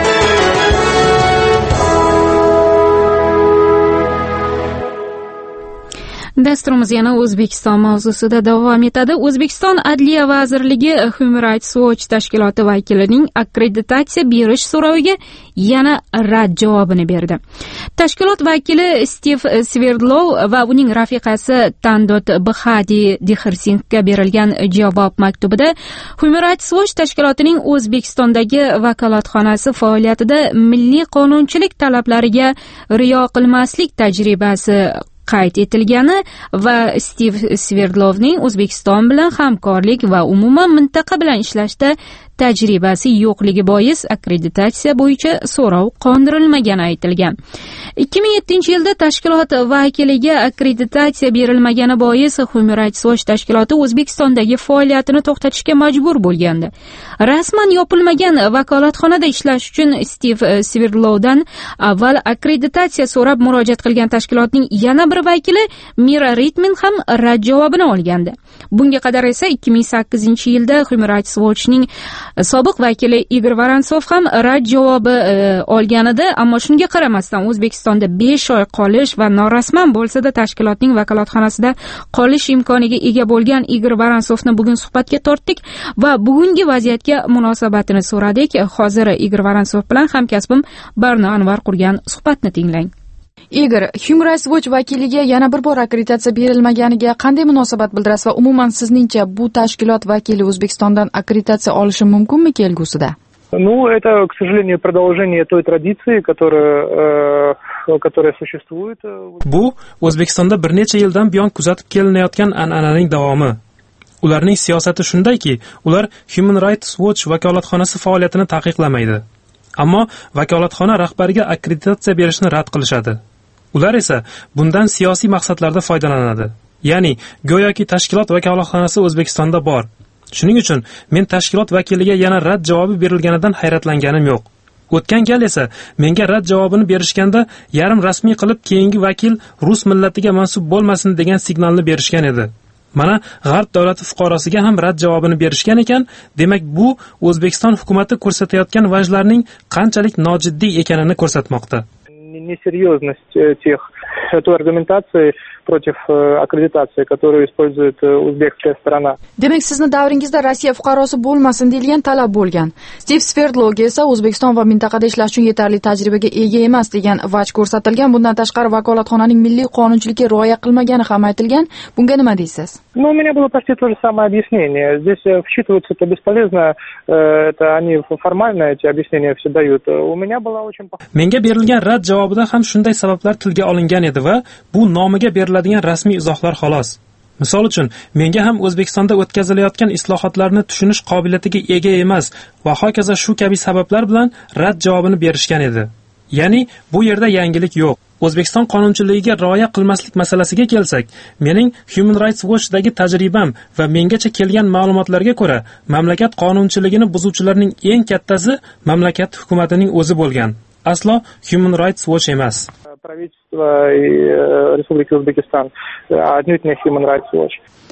Dasturimiz yana O'zbekiston mavzusida davom etadi. O'zbekiston Adliya vazirligi Human Rights Watch tashkiloti vakilining akkreditatsiya berish so'roviga yana rad javobini berdi. Tashkilot vakili Stiv Sverdlov va uning rafiqasi Tandot Bhadi Dixrsingga berilgan javob maktubida Human Rights Watch tashkilotining O'zbekistondagi vakolatxonasi faoliyatida milliy qonunchilik talablariga riyo qilmaslik tajribasi qayd etilgani va Stiv Sverdlovning O'zbekiston bilan hamkorlik va umuman mintaqa bilan ishlashda tajribasi yo'qligi bois akkreditatsiya bo'yicha so'rov qondirilmagani aytilgan. ikki ming yettinchi yilda tashkilot vakiliga akkreditatsiya berilmagani bois Human Rights Watch tashkiloti O'zbekistondagi faoliyatini to'xtatishga majbur bo'lgandi. Rasman yopilmagan vakolatxonada ishlash uchun Stiv Sverdlovdan avval akkreditatsiya so'rab murojaat qilgan tashkilotning yana bir vakili Mira Ritmin ham rad javobini olgandi. Bunga qadar esa ikki ming sakkizinchi yilda Human Rights Watchning sobiq vakili Igor Vorontsov ham rad javobi e, olganida, ammo shunga qaramasdan O'zbekistonda besh oy qolish va norasman bo'lsa-da tashkilotning vakolatxonasida qolish imkoniga ega bo'lgan Igor Vorontsovni bugun suhbatga tortdik va bugungi vaziyatga munosabatini so'radik. Hozir Igor Vorontsov bilan hamkasbim Barno Anvar qurgan suhbatni tinglang. Igor, Human Rights Watch vakiliga yana bir bor akkreditatsiya berilmaganiga qanday munosabat bildirasiz va umuman sizningcha bu tashkilot vakili O'zbekistondan akkreditatsiya olishi mumkinmi kelgusida? Ну, это, к сожалению, продолжение той традиции, которая, э, которая существует. Bu O'zbekistonda bir necha yildan buyon kuzatib kelinayotgan an'ananing davomi. Ularning siyosati shundayki, ular Human Rights Watch vakolatxonasi faoliyatini taqiqlamaydi. Ammo vakolatxona rahbariga akkreditatsiya berishni rad qilishadi. Ular esa bundan siyosiy maqsadlarda foydalanadi. Ya'ni, go'yoki tashkilot vakolatxonasi O'zbekistonda bor. Shuning uchun men tashkilot vakiliga yana rad javobi berilganidan hayratlanganim yo'q. O'tgan gal esa menga rad javobini berishganda yarim rasmiy qilib keyingi vakil rus millatiga mansub bo'lmasin degan signalni berishgan edi. Mana G'arb davlati fuqarosiga ham rad javobini berishgan ekan, demak bu O'zbekiston hukumatı ko'rsatayotgan vajlarning qanchalik nojiddiy ekanini ko'rsatmoqda. Несерьезность тех той аргументации против аккредитации, которую использует узбекская сторона. Demak, sizni davringizda Rossiya fuqarosi bo'lmasin degan talab bo'lgan. Stiv Sverdlovga esa O'zbekiston va mintaqada ishlash uchun yetarli tajribaga ega emas degan vaj ko'rsatilgan. Bundan tashqari vakolatxonaning milliy qonunchilikka rioya qilmagani ham aytilgan. Bunga nima deysiz? Ну, у меня было почти то же самое объяснение. Здесь вчитываться это бесполезно, это они формально эти объяснения все дают. У меня была очень Menga berilgan rad javobida ham shunday sabablar tilga olingan edi va bu nomiga beriladigan rasmiy izohlar xolos. Misol uchun, menga ham O'zbekistonda o'tkazilayotgan islohotlarni tushunish qobiliyatiga ega emas va hokazo shu kabi sabablar bilan rad javobini berishgan edi. Ya'ni bu yerda yangilik yo'q. O'zbekiston qonunchiligiga rioya qilmaslik masalasiga kelsak, mening Human Rights Watchdagi tajribam va mengacha kelgan ma'lumotlarga ko'ra, mamlakat qonunchiligini buzuvchilarning eng kattasi mamlakat hukumatining o'zi bo'lgan. Aslo Human Rights Watch emas. Правительство Республики Узбекистан, отнюдь не Human Rights Watch.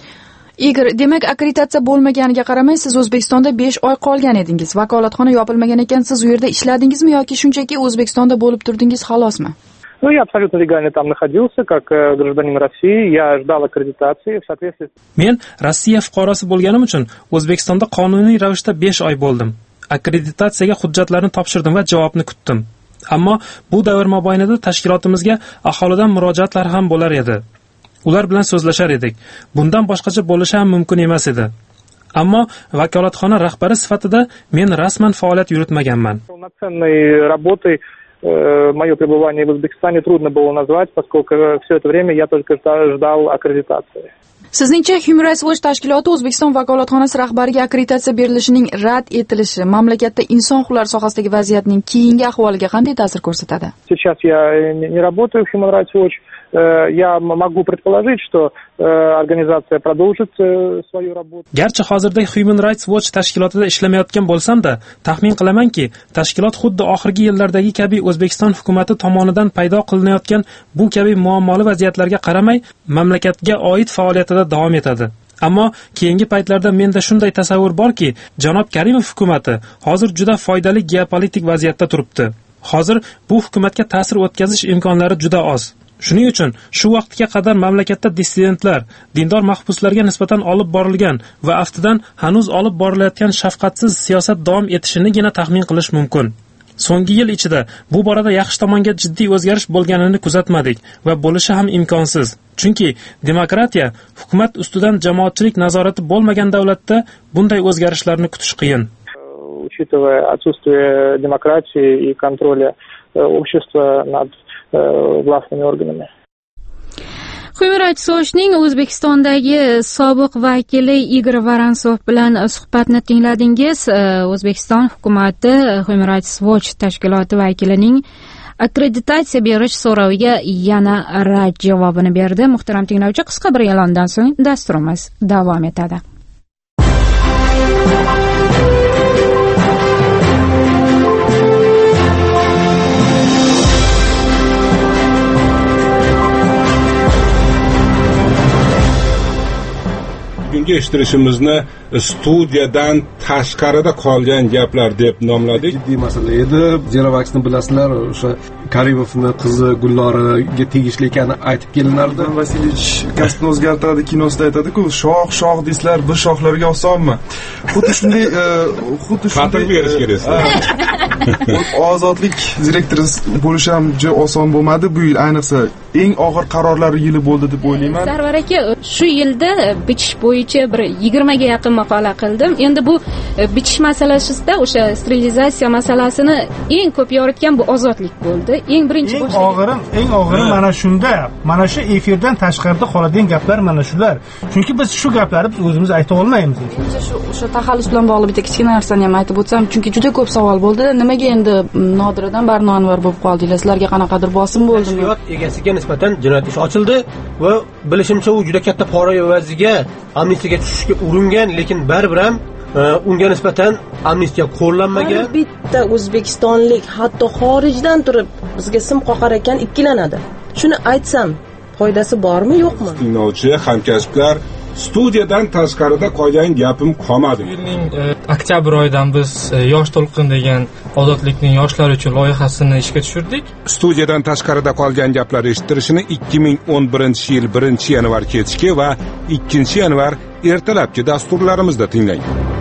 Igor, demak akkreditatsiya bo'lmaganiga qaramay siz O'zbekistonda besh oy qolgan edingiz. Vakolatxona yopilmagan ekan, siz u yerda ishladingizmi yoki shunchaki O'zbekistonda bo'lib turdingiz, xolosmi? Ну, я абсолютно легально там находился, как гражданин России. Я ждал аккредитации в соответствии. Men Rossiya fuqarosi bo'lganim uchun O'zbekistonda qonuniy ravishda besh oy bo'ldim. Akkreditatsiyaga hujjatlarni topshirdim va javobni kutdim. Ammo bu davr mobaynida tashkilotimizga aholidan murojaatlar ham bo'lar edi. Ular bilan so'zlashar edik. Bundan boshqacha bo'lishi ham mumkin emas edi. Ammo vakolatxona rahbari sifatida men rasman faoliyat yuritmaganman. Полноценной работой мое пребывание в Узбекистане трудно было назвать, поскольку все это время я только ждал аккредитации. Sizningcha Human Rights Watch tashkiloti O'zbekiston vakolatxonasi rahbariga akkreditatsiya berilishining rad etilishi mamlakatda inson huquqlari sohasidagi vaziyatning keyingi ahvoliga qanday ta'sir ko'rsatadi? Сейчас я не работаю в Human Rights Watch. Я могу предположить, что организация продолжит свою работу. Garchi hozirda Human Rights Watch tashkilotida ishlamayotgan bo'lsam-da, taxmin qilamanki, tashkilot xuddi oxirgi yillardagi kabi O'zbekiston hukumatı tomonidan paydo qilinayotgan bu kabi muammoli vaziyatlarga qaramay, mamlakatga oid faoliyatida davom etadi. Ammo keyingi paytlarda menda shunday tasavvur borki, janob Karimov hukumati hozir juda foydali geopolitik vaziyatda turibdi. Hozir bu hukumatga ta'sir o'tkazish imkonlari juda oz. Shuning uchun shu vaqtga qadar mamlakatda dissidentlar, dindor mahbuslarga nisbatan olib borilgan va aftidan hanuz olib borilayotgan shafqatsiz siyosat davom etishinigina taxmin qilish mumkin. So'nggi yil ichida bu borada yaxshi tomonga jiddiy o'zgarish bo'lganini kuzatmadik va bo'lishi ham imkonsiz. Chunki demokratiya, hukumat ustidan jamoatchilik nazorati bo'lmagan davlatda bunday o'zgarishlarni kutish qiyin. Учитывая отсутствие демократии и контроля общества над властными органами. Human Rights Watch'ning O'zbekistondagi sobiq vakili Igor Varansov bilan suhbatni tingladingiz. O'zbekiston hukumati Human Rights Watch tashkiloti vakilining akkreditatsiya berish so'roviga yana rad javobini berdi. Muhtaram tinglovchi, qisqa bir e'londan so'ng dasturimiz davom etadi. Bugungi eshittirishimizni studiyadan tashqarida qolgan gaplar deb nomladik. Jiddiy masala edi. Zerovaxni bilasizlar, o'sha Karimovning qizi Gulloriga tegishli ekanini aytib kelinardi. Vasilyevich kasbni o'zgartiradi kinosida aytadi-ku, shoh shoh deslar bir shohlarga osonmi? Xuddi shunday, xuddi shunday ta'til berish kerak. Ozodlik direktori bo'lish ham juda oson bo'lmadi bu yil, ayniqsa eng og'ir qarorlar yili bo'ldi deb o'ylayman. Sarvar aka, shu yilda bichish bo'yicha bir yigirma ga yaqin maqola qildim. Endi bu bichish masalasida o'sha sterilizatsiya masalasini eng ko'p yoritgan bu ozodlik bo'ldi. Eng birinchi eng og'iri, eng og'iri mana shunda, mana shu efirdan tashqarida qoladigan gaplar mana shular. Chunki biz shu gaplarni biz o'zimiz ayta olmaymiz. Shu o'sha taxallus bilan bog'liq bitta kichkina narsani ham aytib o'tsam, chunki juda ko'p savol bo'ldi. Nimaga endi Nodiradan Barnonvar bo'lib qoldinglar? Sizlarga qanaqadir bosim bo'ldimi? Tashkilot egasiga nisbatan jinoyat ishi ochildi va bilishimcha u juda katta pora evaziga amnistiyaga tushishga uringan, lekin baribir ham unga nisbatan amnistiya qo'llanmagan. Bitta o'zbekistonlik hatto xorijdan turib bizga sim qoqar ekan ikkilanadi. Shuni aytsam, foydasi bormi, yo'qmi? Tinglovchi hamkasblar, studiyadan tashqarida qolgan gapim qolmadi. Yilning oktyabr oyidan biz Yosh to'lqin degan ozodlikning yoshlar uchun loyihasini ishga tushirdik. Studiyadan tashqarida qolgan gaplar eshittirishini ikki ming o'n birinchi yil birinchi yanvar kechki va ikkinchi yanvar ertalabki dasturlarimizda tinglang.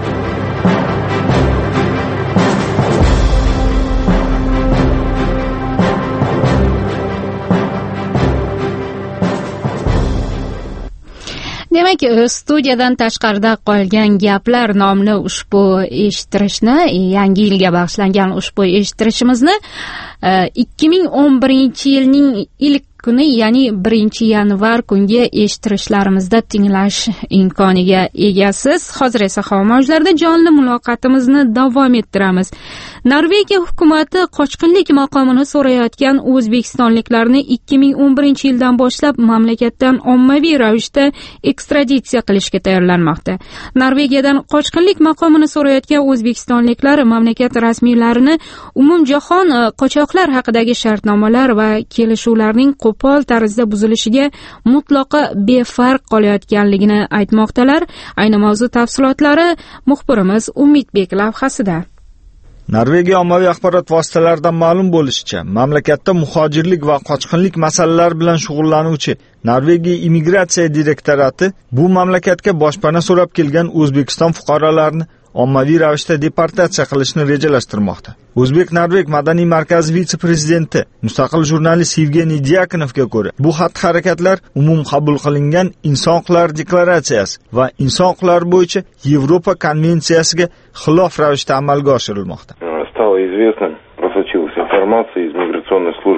Demak, studiyadan tashqarida qolgan gaplar nomli ushbu eshittirishni, yangi yilga bag'ishlangan ushbu eshittirishimizni ikki ming o'n birinchi yilning ilk kuni, ya'ni birinchi yanvar kungi eshittirishlarimizda tinglash imkoniga egasiz. Hozir esa havo mavjlarida jonli muloqotimizni davom ettiramiz. Norvegiya hukumati qochqinlik maqomini so'rayotgan o'zbekistonliklarni ikki ming o'n birinchi yildan boshlab mamlakatdan ommaviy ravishda ekstraditsiya qilishga tayyorlanmoqda. Norvegiyadan qochqinlik maqomini so'rayotgan o'zbekistonliklar mamlakat rasmiylarini umumjahon qochoqlar haqidagi shartnomalar va kelishuvlarning qo'pol tarzda buzilishiga mutlaqo befarq qolayotganligini aytmoqdalar. Ayni mavzu tafsilotlari muxbirimiz Umidbek lavhasida. Norvegiya ommaviy axborot vositalaridan ma'lum bo'lishicha, mamlakatda muhojirlik va qochqinlik masalalari bilan shug'ullanuvchi Norvegiya immigratsiya direktorati bu mamlakatga boshpana so'rab kelgan O'zbekiston fuqarolarini ommaviy ravishda deportatsiya qilishni rejalashtirmoqda. O'zbek-Norveg madaniy markazi vitse-prezidenti mustaqil jurnalist Yevgeniy Dyakonovga ko'ra, bu xatti-harakatlar umum qabul qilingan Inson huquqlari deklaratsiyasi va inson huquqlari bo'yicha Yevropa konvensiyasiga xilof ravishda amalga oshirilmoqda. Стало известно, просочилась информация из миграционной службы, что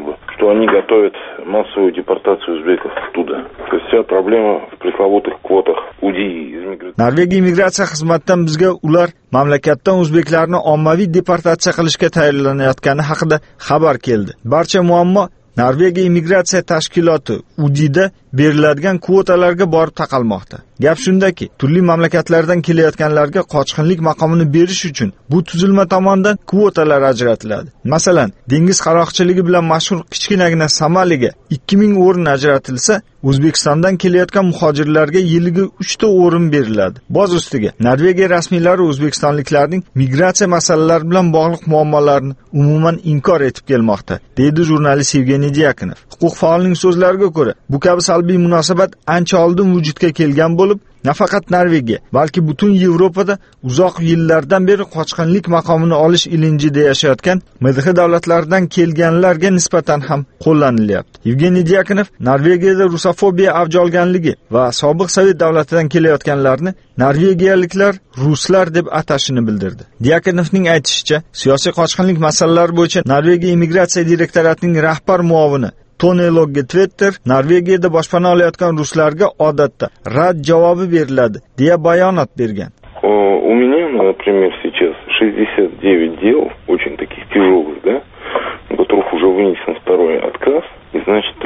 что они готовят массовую депортацию узбеков оттуда. То есть вся проблема в пресловутых квотах УДИ из миграции. Norvegiya immigratsiya xizmatidan bizga ular mamlakatdan o'zbeklarni ommaviy deportatsiya qilishga tayyorlanayotgani haqida xabar keldi. Barcha muammo Norvegiya immigratsiya tashkiloti U D I'da beriladigan kvotalarga borib taqalmoqda. Gap shundaki, turli mamlakatlardan kelayotganlarga qochqinlik maqomini berish uchun bu tuzilma tomonidan kvotalar ajratiladi. Masalan, dengiz qaroqchiligi bilan mashhur kichkinagina Somaliga ikki ming o'rin ajratilsa, O'zbekistondan kelayotgan muhojirlarga yiliga uch ta o'rin beriladi. Boz ustiga, Norvegiya rasmiylari o'zbekistonliklarning migratsiya masalalari bilan bog'liq muammolarni umuman inkor etib kelmoqda, deydi jurnalist Evgeniy Dyakonov. Huquq faolining so'zlariga ko'ra, bu kabi salbiy munosabat ancha oldin vujudga kelgan bo'lib, nafaqat Norvegiya, balki butun Yevropada uzoq yillardan beri qochqinlik maqomini olish ilinjida yashayotgan M D H davlatlaridan kelganlarga nisbatan ham qo'llanilyapti. Evgeniy Dyakonov Norvegiyada rusofobiya avj olganligi va sobiq Sovet davlatidan kelayotganlarni norvegiyaliklar ruslar deb atashini bildirdi. Dyakonovning aytishicha, siyosiy qochqinlik masalalari bo'yicha Norvegiya immigratsiya direktoratining rahbar muavini Tony Logge Twitter Norvegiyada boshpana olayotgan ruslarga odatda rad javobi beriladi deya bayonot bergan. У меня, например, сейчас шестьдесят девять дел, очень таких тяжелых, да, у которых уже вынесен второй отказ, и значит,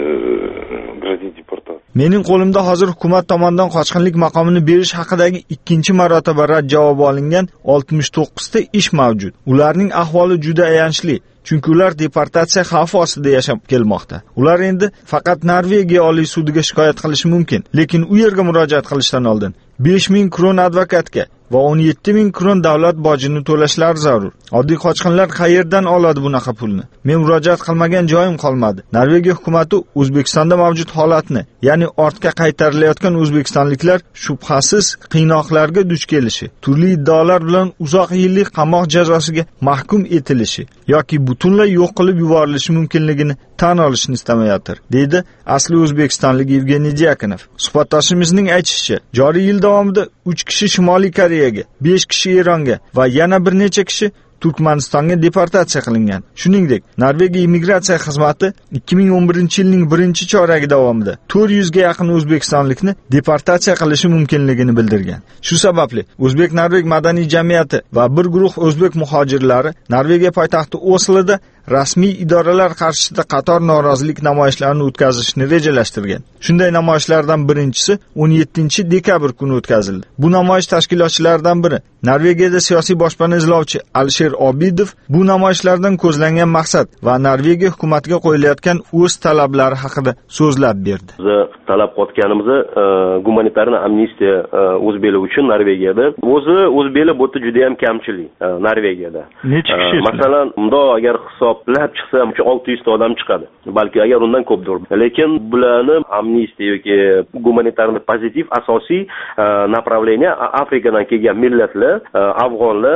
грозит депортация. Mening qo'limda hozir hukumat tomonidan qochqinlik maqomini berish haqidagi ikkinchi marotaba rad javobi olingan oltmish to'qqiz ta ish mavjud. Ularning ahvoli juda ayanchli. Chunki ular deportatsiya xavfi ostida yashab kelmoqda. Ular endi faqat Norvegiya oliy sudiga shikoyat qilishi mumkin, lekin u yerga murojaat qilishdan oldin besh ming kron advokatga va o'n yetti ming kron davlat bojini to'lashlari zarur. Oddiy qochqinlar qayerdan oladi bunaqa pulni? Men murojaat qilmagan joyim qolmadi. Norvegiya hukumatı O'zbekistonda mavjud holatni, ya'ni ortga qaytarilayotgan o'zbekistonliklar shubhasiz qiynoqlarga duch kelishi, turli iddaolar bilan uzoq yillik qamoq jazosiga mahkum etilishi yoki butunlay yo'q qilib yuborilishi mumkinligini tan olishni istamayotir, deydi asli o'zbekistonlik Evgeniy Dyakonov. Suhbatdoshimizning aytishicha, joriy yil davomida uch kishi Shimoliy Koreyaga, besh kishi Eronga va yana bir necha kishi Turkmanistonga deportatsiya qilingan. Shuningdek, Norvegiya immigratsiya xizmati ikki ming o'n birinchi yilning birinchi choragi davomida to'rt yuz ga yaqin o'zbekistonlikni deportatsiya qilishi mumkinligini bildirgan. Shu sababli O'zbek-Norveg madaniy jamiyati va bir guruh o'zbek muhojirlari Norvegiya poytaxti Osloda rasmiy idoralar qarshisida qator norozilik namoyishlarini o'tkazishni rejalashtirgan. Shunday namoyishlardan birinchisi o'n yettinchi dekabr kuni o'tkazildi. Bu namoyish tashkilotchilaridan biri, Norvegiyada siyosiy boshpana izlovchi Alisher Obidov, bu namoyishlardan ko'zlangan maqsad va Norvegiya hukumatiga qo'yilayotgan o'z talablari haqida so'zlab berdi. Biz talab qotganimiz gumanitarniy amnistiya o'zbeklar uchun Norvegiyada. O'zi o'zbeklar bo'ti juda ham kamchilik Norvegiyada. Necha kishi? Masalan, unda agar hisoblab chiqsa, olti yuz ta odam chiqadi. Balki agar undan ko'pdir. Lekin bularni amnistiya yoki gumanitarniy pozitiv asosiy направление Afrikadan kelgan millatlar, afg'onlar,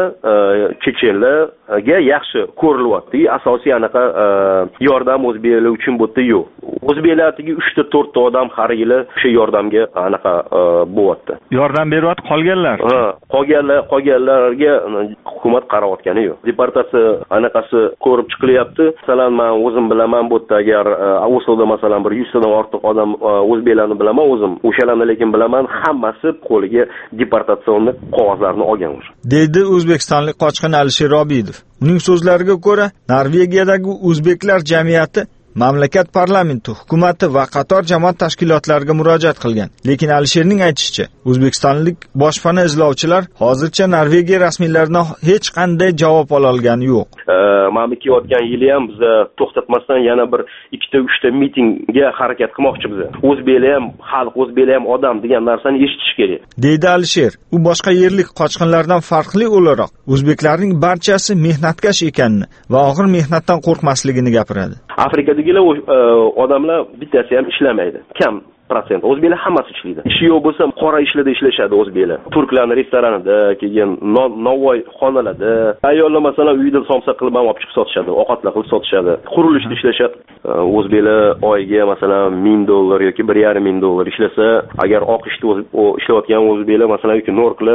chechenlarga yaxshi ko'rilyapti. Asosiy anaqa yordam o'zbeklar uchun bu yerda yo'q. O'zbeklardagi uch ta to'rt ta odam har yili o'sha yordamga anaqa bo'lyapti. Yordam beryapti qolganlar. Ha, qolganlar, qolganlarga hukumat qarayotgani yo'q. Deportatsiya anaqasi ko'rib chiqilyapti. Masalan, men o'zim bilaman bu yerda agar Osloda masalan bir yuz tadan ortiq odam o'zbeklarni bilaman o'zim. O'shalarni lekin bilaman, hammasi qo'liga deportatsionni qog'ozlarini olgan o'sha. Deydi o'zbekistonlik qochqin Alisher Obidov. Uning so'zlariga ko'ra, Norvegiyadagi o'zbeklar jamiyati mamlakat parlamenti, hukumati va qator jamoat tashkilotlariga murojaat qilgan. Lekin Alisherning aytishicha, o'zbekistonlik boshpana izlovchilar hozircha Norvegiya rasmiylaridan hech qanday javob ola olgani yo'q. Mana kelayotgan yili ham biz to'xtatmasdan yana bir ikkita uchta mitingga harakat qilmoqchi biz. O'zbeklar ham xalq, o'zbeklar ham odam degan narsani eshitish kerak. Deydi Alisher. U boshqa yerlik qochqinlardan farqli o'laroq o'zbeklarning barchasi mehnatkash ekanini va og'ir mehnatdan qo'rqmasligini gapiradi. Afrikadagilar odamlar bittasi ham ishlamaydi. Kam prosent. O'zbeklar hammasi ishlaydi. Ishi yo'q bo'lsa, qora ishlarda ishlashadi o'zbeklar. Turklarning restoranida, keyin Navoiy xonalarda, ayollar masalan uyida somsa qilib olib chiqib sotishadi, ovqatlar qilib sotishadi. Qurilishda ishlashadi. O'zbeklar oyiga masalan ming dollar yoki bir yarim ming dollar ishlasa, agar oq ishda ishlayotgan o'zbeklar masalan yoki norklar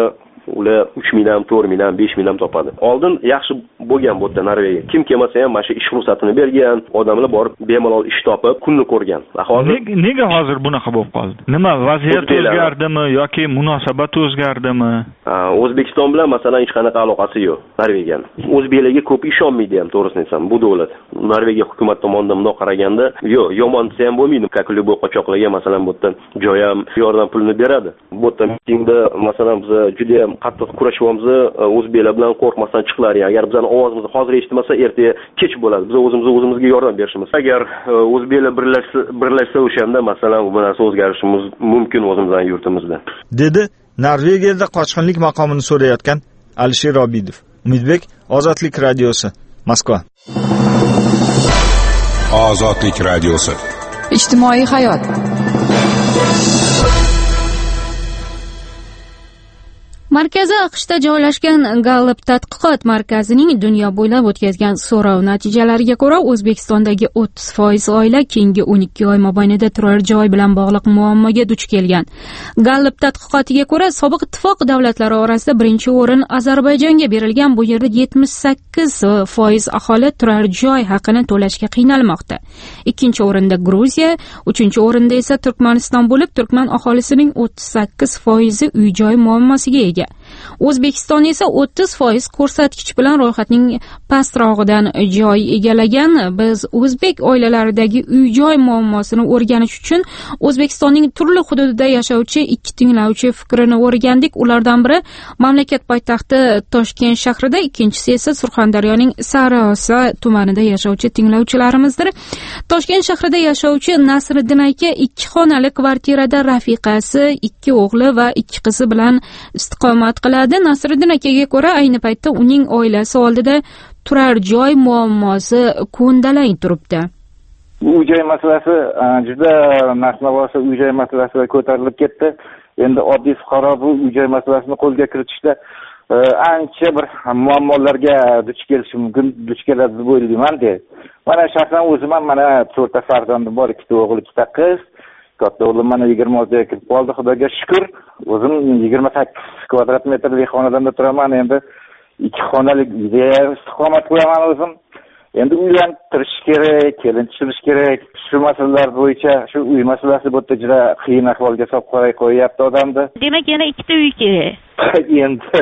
ular uch ming ham to'rt ming ham besh ming ham topadi. Oldin yaxshi bo'lgan bu yerda Norvegiya. Kim kelmasa ham mana shu ish ruxsatini bergan, odamlar borib bemalol ish topib kunni ko'rgan. Hozir nega hozir bunaqa bo'lib qoldi? Nima vaziyat o'zgardimi yoki munosabat o'zgardimi? O'zbekiston bilan masalan hech qanaqa aloqasi yo'q Norvegiyaning. O'zbeklarga ko'p ishonmaydi ham, to'g'risini aytsam, bu davlat. Norvegiya hukumat tomonidan bundoq qaraganda, yo'q, yomon desa ham bo'lmaydi. Kakli bu qochoqlarga masalan bu yerdan joy ham, yordam pulini beradi. Bu yerdan mitingda masalan biz juda ham qattiq kurashyapmiz, o'zbeklar bilan qo'rqmasdan chiqlaring. Agar bizning ovozimizni hozir eshitmasa, ertaga kech bo'ladi. Biz o'zimiz o'zimizga yordam berishimiz. Agar o'zbeklar birlashsa, birlashsa o'shanda masalan bu narsa o'zgarishimiz mumkin o'zimizning yurtimizda. Dedi Norvegiyada qochqinlik maqomini so'rayotgan Alisher Obidov. Umidbek, Ozodlik radiosi, Moskva. Ozodlik radiosi. Ijtimoiy hayot. Markaziy AQShda joylashgan Gallup tadqiqot markazining dunyo bo'ylab o'tkazgan so'rov natijalariga ko'ra, O'zbekistondagi o'ttiz foiz oila keyingi o'n ikki oy mobaynida turar joy bilan bog'liq muammoga duch kelgan. Gallup tadqiqotiga ko'ra, sobiq ittifoq davlatlari orasida birinchi o'rin Ozarbayjonga berilgan. Bu yerda yetmish sakkiz foiz aholi turar joy haqini to'lashga qiynalmoqda. Ikkinchi o'rinda Gruziya, uchinchi o'rinda esa Turkmaniston bo'lib, turkman aholisining o'ttiz sakkiz foizi uy-joy muammosiga ega. O'zbekiston esa o'ttiz foiz ko'rsatkich bilan ro'yxatning pastrog'idan joy egallagan. Biz o'zbek oilalaridagi uy-joy muammosini o'rganish uchun O'zbekistonning turli hududida yashovchi ikki tinglovchi fikrini o'rgandik. Ulardan biri mamlakat poytaxti Toshkent shahrida, ikkinchisi esa Surxondaryoning Sariosiyo tumanida yashovchi tinglovchilarimizdir. Toshkent shahrida yashovchi Nasriddin aka ikki xonali kvartirada rafiqasi, ikki o'g'li va ikki qizi bilan istiqomat qiladi. Nasriddin akaga ko'ra, ayni paytda uning oilasi oldida turar joy muammosi ko'ndalang turibdi. Uy-joy masalasi juda masnavosi uy-joy masalasi ko'tarilib ketdi. Endi oddiy fuqaro bu uy-joy masalasini qo'lga kiritishda ancha bir muammolarga duch kelishi mumkin, duch keladi deb o'ylayman-da. Mana shaxsan o'zim ham mana to'rtta farzandim bor, ikkita o'g'il, ikkita qiz. Katta o'g'lim mana yigirma oltiga kirib qoldi, Xudoga shukr. O'zim yigirma sakkiz kvadrat metrli xonadonda turaman. Endi ikki xonali uyda istiqomat qilaman o'zim. Endi uylantirish kerak, kelin tushirish kerak. Shu masalalar bo'yicha shu uy masalasi bu yerda juda qiyin ahvolga solib qo'yapti odamni. Demak, yana ikkita uy kerak. Endi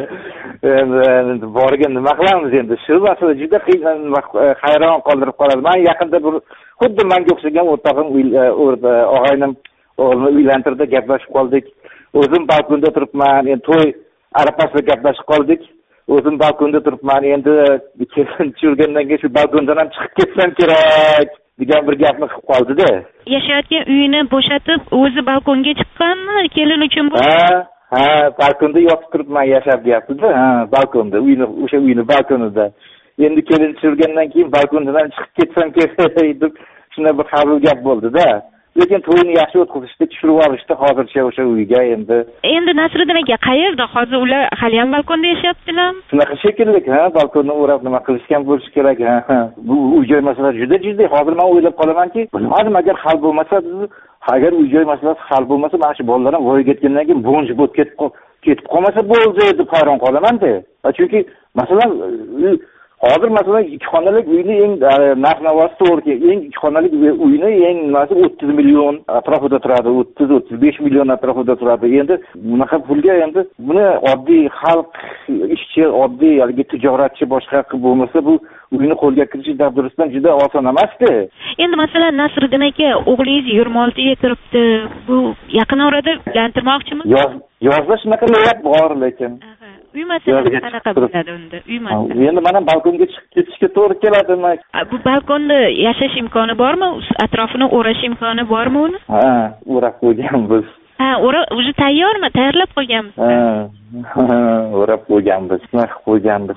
endi borga nima qilamiz endi? Shu masala juda qiyin, hayron qoldirib qoladi. Men yaqinda bir xuddi menga o'xshagan o'rtog'im og'aynim o'g'lini uylantirdi, gaplashib qoldik. O'zim balkonda turibman, endi to'y arafasida gaplashib qoldik. O'zim balkonda turibman, endi kelin tushirgandan keyin shu balkondan ham chiqib ketsam kerak degan bir gapni qilib qoldi-da. Yashayotgan uyini bo'shatib, o'zi balkonga chiqqanmi, kelin uchun bu? Ha, ha, balkonda yotib turibman, yashab deyapti-da. Ha, balkonda, uyni, o'sha uyni balkonida. Endi kelin tushirgandan keyin balkondan chiqib ketsam kerak deb shunday bir xavfli gap bo'ldi-da. Lekin to'yni yaxshi o'tkazishda tushirib olishdi hozircha o'sha uyga endi. Endi Nasriddin aka qayerda? Hozir ular hali ham balkonda yashayaptilarmi? Shunaqa shekilli, ha, balkonni o'rab nima qilishgan bo'lishi kerak, ha. Bu uy-joy masalasi juda jiddiy. Hozir men o'ylab qolamanki, bilmadim agar hal bo'lmasa, agar uy-joy masalasi hal bo'lmasa, mana shu bolalar ham voyaga yetgandan keyin bo'nji bo'lib ketib ketib qolmasa bo'ldi deb hayron qolaman-da. Chunki masalan hozir masalan ikki xonali uyni eng narx-navosi to'g'ri, eng ikki xonali uyni eng nimasi o'ttiz million atrofida turadi, o'ttiz o'ttiz besh million atrofida turadi. Endi bunaqa pulga endi buni oddiy xalq, ishchi, oddiy yoki tijoratchi boshqa qilib bo'lmasa, bu uyni qo'lga kiritish dabdurustdan juda oson emas-da. Endi masalan Nasriddin aka, o'g'lingiz yigirma oltiga kiribdi. Bu yaqin orada uylantirmoqchimi? Yoz yozda shunaqa niyat bor lekin. Uy masalasi qanaqa bo'ladi unda? Uy masalasi. Endi mana balkonga chiqib ketishga to'g'ri keladimi? Bu balkonda yashash imkoni bormi? Atrofini o'rash imkoni bormi uni? Ha, o'rab qo'yganmiz. Ha, o'ra, o'zi tayyormi? Tayyorlab qo'yganmiz. Ha, o'rab qo'yganmiz, naq qo'yganmiz.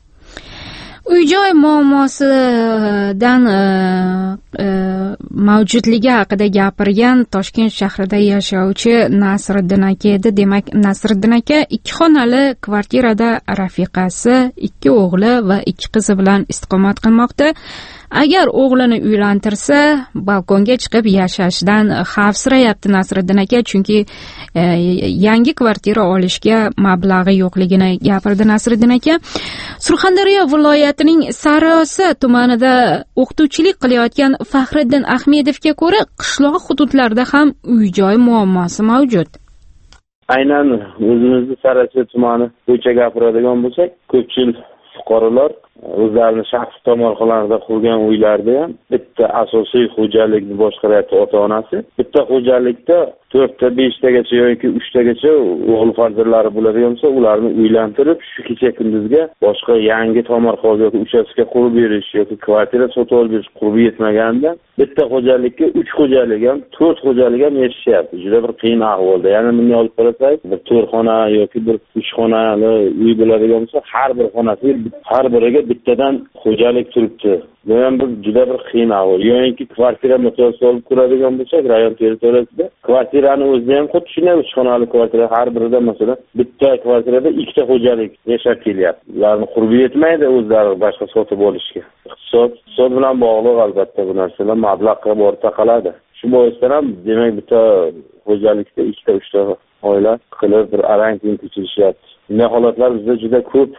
Uy-joy muammosidan e, e, mavjudligi haqida gapirgan Toshkent shahrida yashovchi Nasriddin aka edi. Demak, Nasriddin aka ikki xonali kvartirada rafiqasi, ikki o'g'li va ikki qizi bilan istiqomat qilmoqda. agar o'g'lini uylantirsa balkonga chiqib yashashdan xavfsirayapti Nasriddin aka, chunki e, yangi kvartira olishga mablag'i yo'qligini gapirdi Nasriddin aka. Surxondaryo viloyatining Sariosiyo tumanida o'qituvchilik qilayotgan Faxriddin Ahmedovga ko'ra qishloq hududlarda ham uy-joy muammosi mavjud. Aynan o'zimizni Sariosiyo tumani bo'yicha gapiradigan bo'lsak, ko'pchilik fuqarolar o'zlarini shaxsiy tomorqalarida qurgan uylarda ham bitta asosiy xo'jalikni boshqaryapti ota-onasi. Bitta xo'jalikda to'rtta, beshtagacha yoki uchtagacha o'g'il farzandlari bo'ladigan bo'lsa, ularni uylantirib, shu kecha kunduzga boshqa yangi tomorqa yoki uchastka qurib berish yoki kvartira sotib olib berish qurib yetmaganda bitta xo'jalikka uch xo'jalik ham, to'rt xo'jalik ham yashashyapti. Juda bir qiyin ahvolda. Ya'ni bunday olib qarasak, bir to'rt xona yoki bir uch xonali uy bo'ladigan bo'lsa, har bir xonasi har biriga bittadan xo'jalik turibdi. Bu ham bir juda bir qiyin ahvol. Yo'inki kvartira masalasi olib ko'radigan bo'lsak, rayon territoriyasida kvartirani o'zida ham xuddi shunday uch xonali kvartira, har birida masalan bitta kvartirada ikkita xo'jalik yashab kelyapti. Ularni qurbi yetmaydi o'zlari boshqa sotib olishga. Iqtisod, iqtisod bilan bog'liq albatta bu narsalar mablag'ga borib taqaladi. Shu boisdan ham demak bitta xo'jalikda ikkita, uchta oila qilib bir arang tinchilishyapti. Bunday holatlar bizda juda ko'p.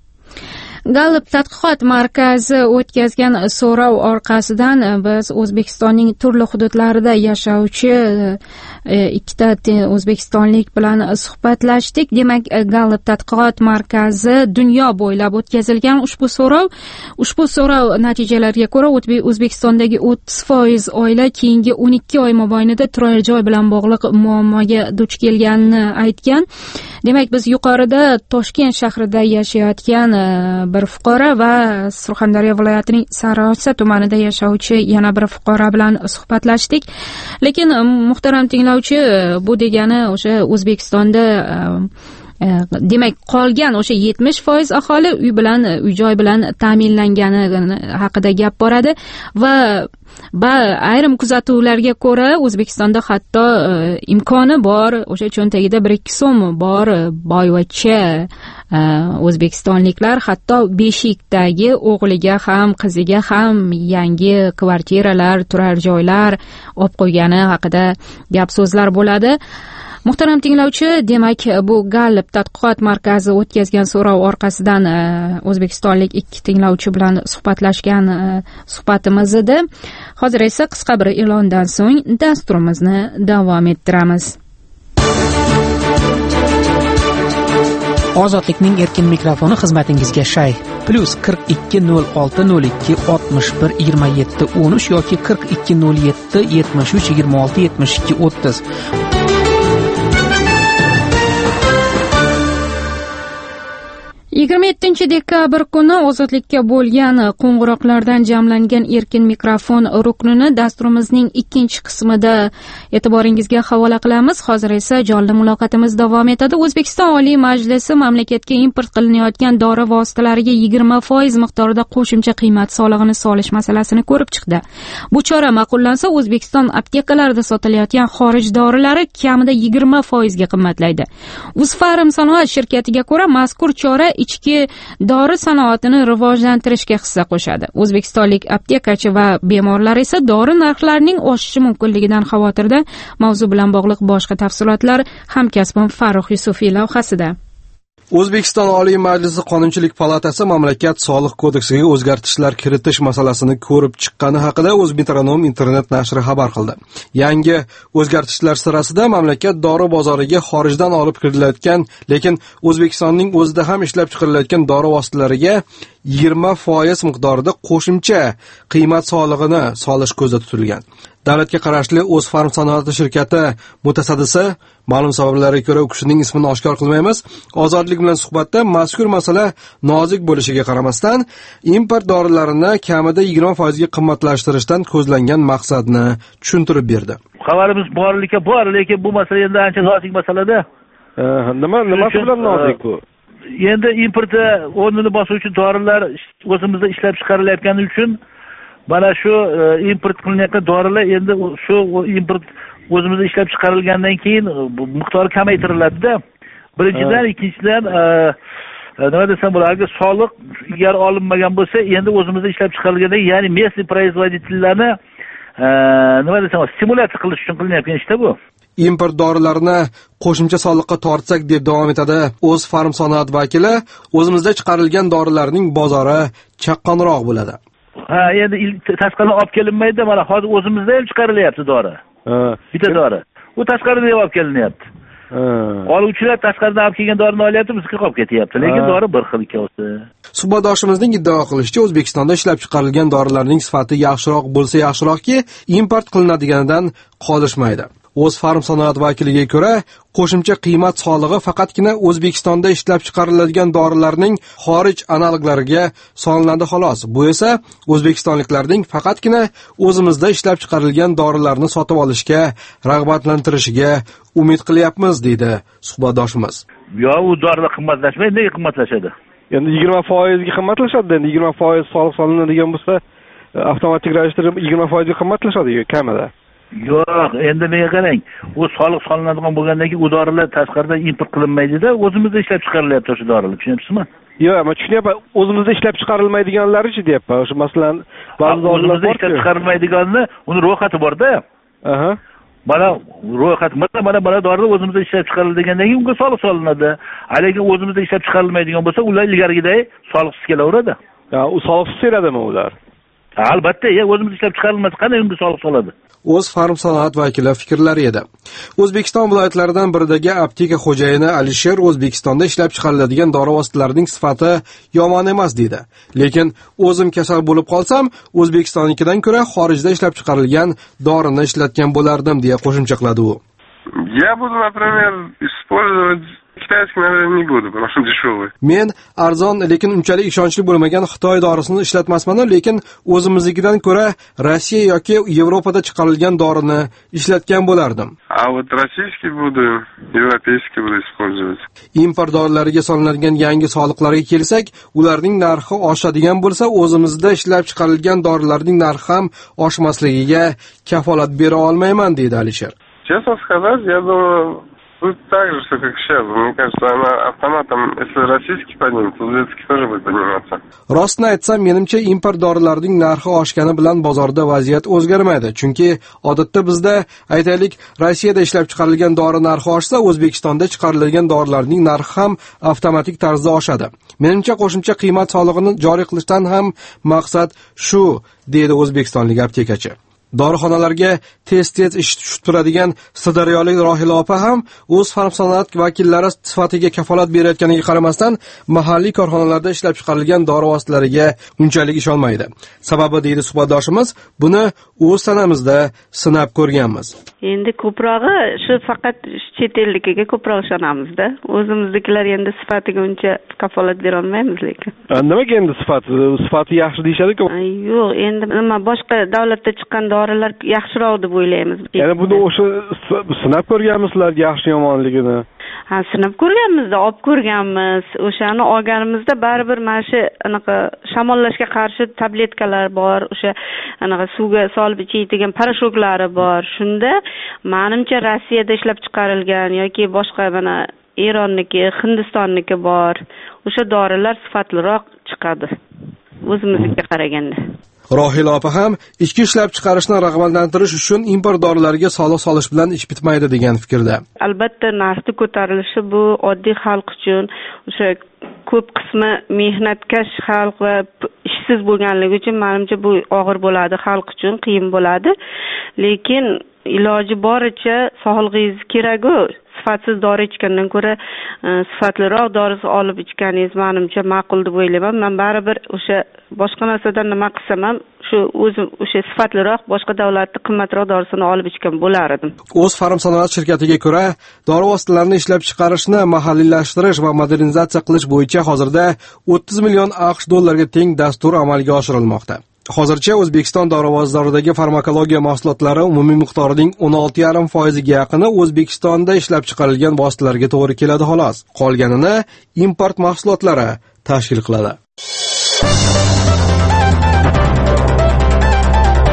Gallup tadqiqot markazi o'tkazgan so'rov orqasidan biz O'zbekistonning turli hududlarida yashovchi ikkita o'zbekistonlik bilan suhbatlashdik. Demak, Gallup tadqiqot markazi dunyo bo'ylab o'tkazilgan ushbu so'rov, ushbu so'rov natijalariga ko'ra O'zbekistondagi o'ttiz foiz oila keyingi o'n ikki oy mobaynida turar joy bilan bog'liq muammoga duch kelganini aytgan. Demak, biz yuqorida Toshkent shahrida yashayotgan bir fuqaro va Surxondaryo viloyatining Sariosiyo tumanida yashovchi yana bir fuqaro bilan suhbatlashdik. Lekin muhtaram tinglovchi, bu degani o'sha O'zbekistonda demak qolgan o'sha yetmish foiz aholi uy bilan, uy-joy bilan ta'minlangani haqida gap boradi va va ayrim kuzatuvlarga ko'ra O'zbekistonda hatto imkoni bor, o'sha cho'ntagida bir ikki so'm bor boyvachcha o'zbekistonliklar hatto beshikdagi o'g'liga ham qiziga ham yangi kvartiralar, turar joylar olib qo'ygani haqida gap so'zlar bo'ladi. Muhtaram tinglovchi, demak bu Gallup tadqiqot markazi o'tkazgan so'rov orqasidan o'zbekistonlik ikki tinglovchi bilan suhbatlashgan suhbatimiz edi. Hozir esa qisqa bir e'londan so'ng dasturimizni davom ettiramiz. Ozodlikning erkin mikrofoni xizmatingizga shay. Plus qirq ikki nol olti nol ikki oltmish bir yigirma yetti o'n uch yoki qirq ikki nol yetti yetmish uch yigirma olti yetmish ikki o'ttiz. yigirma yettinchi dekabr kuni ozodlikka bo'lgan qo'ng'iroqlardan jamlangan erkin mikrofon ruknini dasturimizning ikkinchi qismida e'tiboringizga havola qilamiz. Hozir esa jonli muloqotimiz davom etadi. O'zbekiston Oliy Majlisi mamlakatga import qilinayotgan dori vositalariga yigirma foiz miqdorida qo'shimcha qiymat solig'ini solish masalasini ko'rib chiqdi. Bu chora ma'qullansa, O'zbekiston aptekalarida sotilayotgan xorij dorilari kamida yigirma foizga qimmatlaydi. Uzfarm sanoat shirkatiga ko'ra mazkur chora ichki dori sanoatini rivojlantirishga hissa qo'shadi. O'zbekistonlik aptekachi va bemorlar esa dori narxlarining oshishi mumkinligidan xavotirda. Mavzu bilan bog'liq boshqa tafsilotlar hamkasbim Farruh Yusufiy lavhasida. O'zbekiston Oliy Majlisi Qonunchilik palatasi mamlakat soliq kodeksiga o'zgartishlar kiritish masalasini ko'rib chiqqani haqida O'zmetronom internet nashri xabar qildi. Yangi o'zgartishlar sirasida mamlakat dori bozoriga xorijdan olib kirilayotgan, lekin O'zbekistonning o'zida ham ishlab chiqarilayotgan dori vositalariga yigirma foiz miqdorida qo'shimcha qiymat solig'ini solish ko'zda tutilgan. Davlatga qarashli O'zfarm sanoati shirkati mutasaddisi ma'lum sabablarga ko'ra u kishining ismini oshkor qilmaymiz, Ozodlik bilan suhbatda mazkur masala nozik bo'lishiga qaramasdan import dorilarini kamida yigirma foizga qimmatlashtirishdan ko'zlangan maqsadni tushuntirib berdi. Xabarimiz borlikka bor, lekin bu masala endi ancha nozik masalada. Nima nima bilan nozik bu? Endi importda o'rnini bosuvchi dorilar o'zimizda ishlab chiqarilayotgani uchun mana shu import qilinayotgan dorilar endi shu import o'zimizda ishlab chiqarilgandan keyin miqdori kamaytiriladi-da. Birinchidan, ikkinchidan nima desam bo'ladi, soliq ilgari olinmagan bo'lsa, endi o'zimizda ishlab chiqarilganda, ya'ni местный производительlarni nima desam, stimulyatsiya qilish uchun qilinayotgan ishda bu. Import dorilarni qo'shimcha soliqqa tortsak deb davom etadi o'z farm sanoat vakili. O'zimizda chiqarilgan dorilarning bozori chaqqonroq bo'ladi. Ha, endi tashqaridan olib kelinmaydi, mana hozir o'zimizda ham chiqarilyapti dori. Ha, bitta dori. U tashqaridan olib kelinyapti. Ha. Oluvchilar tashqaridan olib kelgan dorini olyapti, bizga qolib ketyapti. Lekin dori bir xil ikkovsi. Suhbatdoshimizning iddao qilishicha, O'zbekistonda ishlab chiqarilgan dorilarning sifati yaxshiroq bo'lsa yaxshiroqki, import qilinadiganidan qolishmaydi. O'z farm sanoat vakiliga ko'ra, qo'shimcha qiymat solig'i faqatgina O'zbekistonda ishlab chiqariladigan dorilarning xorij analoglariga solinadi xolos. Bu esa o'zbekistonliklarning faqatgina o'zimizda ishlab chiqarilgan dorilarni sotib olishga rag'batlantirishiga umid qilyapmiz, deydi suhbatdoshimiz. Yo, u dorilar qimmatlashmaydi, nega qimmatlashadi? Endi yigirma foiz ga qimmatlashadi, endi yigirma foiz soliq solinadigan bo'lsa, avtomatik ravishda yigirma foiz ga qimmatlashadi kamida. Yo'q, endi menga qarang. U soliq solinadigan bo'lgandan keyin u dorilar tashqaridan import qilinmaydi-da, o'zimizda ishlab chiqarilyapti o'sha dorilar, tushunyapsizmi? Yo'q, men tushunyapman. O'zimizda ishlab chiqarilmaydiganlari-chi deyapman. O'sha masalan, ba'zi dorilar o'zimizda ishlab chiqarilmaydiganni, uni ro'yxati bor-da. Aha. Mana ro'yxat, mana mana mana dorilar o'zimizda ishlab chiqarilgandan keyin unga soliq solinadi. Lekin o'zimizda ishlab chiqarilmaydigan bo'lsa, ular ilgarigidek soliqsiz kelaveradi. Ya, u soliqsiz keladimi ular? Albatta, ya o'zimiz ishlab chiqarilmasa qanday unga soliq soladi? O'z farm sanoat vakili fikrlari edi. O'zbekiston viloyatlaridan biridagi apteka xo'jayini Alisher O'zbekistonda ishlab chiqariladigan dori vositalarining sifati yomon emas deydi. Lekin o'zim kasal bo'lib qolsam, O'zbekistonnikidan ko'ra xorijda ishlab chiqarilgan dorini ishlatgan bo'lardim, deya qo'shimcha qiladi u. Я буду, например, использовать китайский, наверное, не буду, потому что дешевый. Men arzon, lekin unchalik ishonchli bo'lmagan Xitoy dorisini ishlatmasman, lekin o'zimiznikidan ko'ra Rossiya yoki Yevropada chiqarilgan dorini ishlatgan bo'lardim. А вот российский буду, европейский буду использовать. Import dorilariga solinadigan yangi soliqlarga kelsak, ularning narxi oshadigan bo'lsa, o'zimizda ishlab chiqarilgan dorilarning narxi ham oshmasligiga kafolat bera olmayman, deydi Alisher. Честно сказать, я думаю, будет так же, что как сейчас. Мне кажется, она автоматом, если российский поднимется, узбекский тоже будет подниматься. Rostni aytsam, menimcha import dorilarning narxi oshgani bilan bozorda vaziyat o'zgarmaydi. Chunki odatda bizda, aytaylik, Rossiyada ishlab chiqarilgan dori narxi oshsa, O'zbekistonda chiqarilgan dorilarning narxi ham avtomatik tarzda oshadi. Menimcha qo'shimcha qiymat solig'ini joriy qilishdan ham maqsad shu, deydi o'zbekistonlik aptekachi. Dorixonalarga tez-tez ish tushib turadigan Sirdaryolik Rohila opa ham o'z farm sanoat vakillari sifatiga kafolat berayotganiga qaramasdan, mahalliy korxonalarda ishlab chiqarilgan dori vositalariga unchalik ishonmaydi. Sababi, deydi suhbatdoshimiz, buni o'z sanamizda sinab ko'rganmiz. Endi ko'prog'i shu faqat chet ellikiga ko'proq ishonamizda. O'zimizdagilar endi sifatiga uncha kafolat bera olmaymiz lekin. Nimaga endi sifati? Sifati yaxshi deyshadi-ku. Yo'q, endi nima boshqa davlatda chiqqan dorilar yaxshiroq deb o'ylaymiz. Ya'ni buni o'sha sinab ko'rganmizlar yaxshi yomonligini. Ha, sinab ko'rganmizda, olib ko'rganmiz. O'shani olganimizda baribir mana shu anaqa shamollashga qarshi tabletkalar bor, o'sha anaqa suvga solib ichadigan parashoklari bor. Shunda menimcha Rossiyada ishlab chiqarilgan yoki boshqa mana Eronniki, Hindistonniki bor. O'sha dorilar sifatliroq chiqadi o'zimizga qaraganda. Rohila opa ham ichki ishlab chiqarishni rag'batlantirish uchun import dorilariga soliq solish bilan ish bitmaydi degan fikrda. Albatta, narxi ko'tarilishi bu oddiy xalq uchun, o'sha ko'p qismi mehnatkash xalq va ishsiz bo'lganligi uchun menimcha bu og'ir bo'ladi, xalq uchun qiyin bo'ladi. Lekin iloji boricha sog'lig'ingiz kerak-ku. Sifatsiz dori ichgandan ko'ra sifatliroq dorisi olib ichganingiz menimcha ma'qul deb o'ylayman. Men baribir o'sha boshqa narsadan nima qilsam ham shu o'zim o'sha sifatliroq boshqa davlatda qimmatroq dorisini olib ichgan bo'lardim. O'z farm sanoat shirkatiga ko'ra, dori vositalarini ishlab chiqarishni mahalliylashtirish va modernizatsiya qilish bo'yicha hozirda o'ttiz million AQSh dollariga teng dastur amalga oshirilmoqda. Hozircha O'zbekiston dori vositasidagi farmakologiya mahsulotlari umumiy miqdorining o'n olti yarim foiziga yaqini O'zbekistonda ishlab chiqarilgan vositalarga to'g'ri keladi xolos. Qolganini import mahsulotlari tashkil qiladi.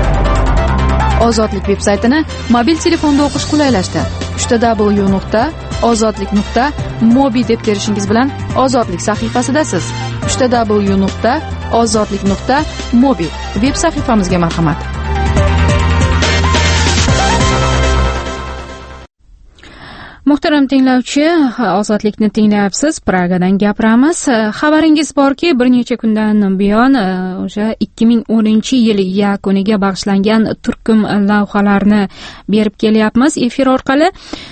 Ozodlik veb-saytini mobil telefonda o'qish qulaylashdi. w nuqta ozodlik nuqta mobi deb terishingiz bilan ozodlik sahifasidasiz. uchta w nuqta ozodlik nuqta mobi veb sahifamizga marhamat. Muhtaram tinglovchi, ozodlikni tinglayapsiz. Pragadan gapiramiz. Xabaringiz borki, bir necha kundan buyon o'sha ikki ming o'ninchi yil yakuniga bag'ishlangan turkum lavhalarni berib kelyapmiz efir orqali.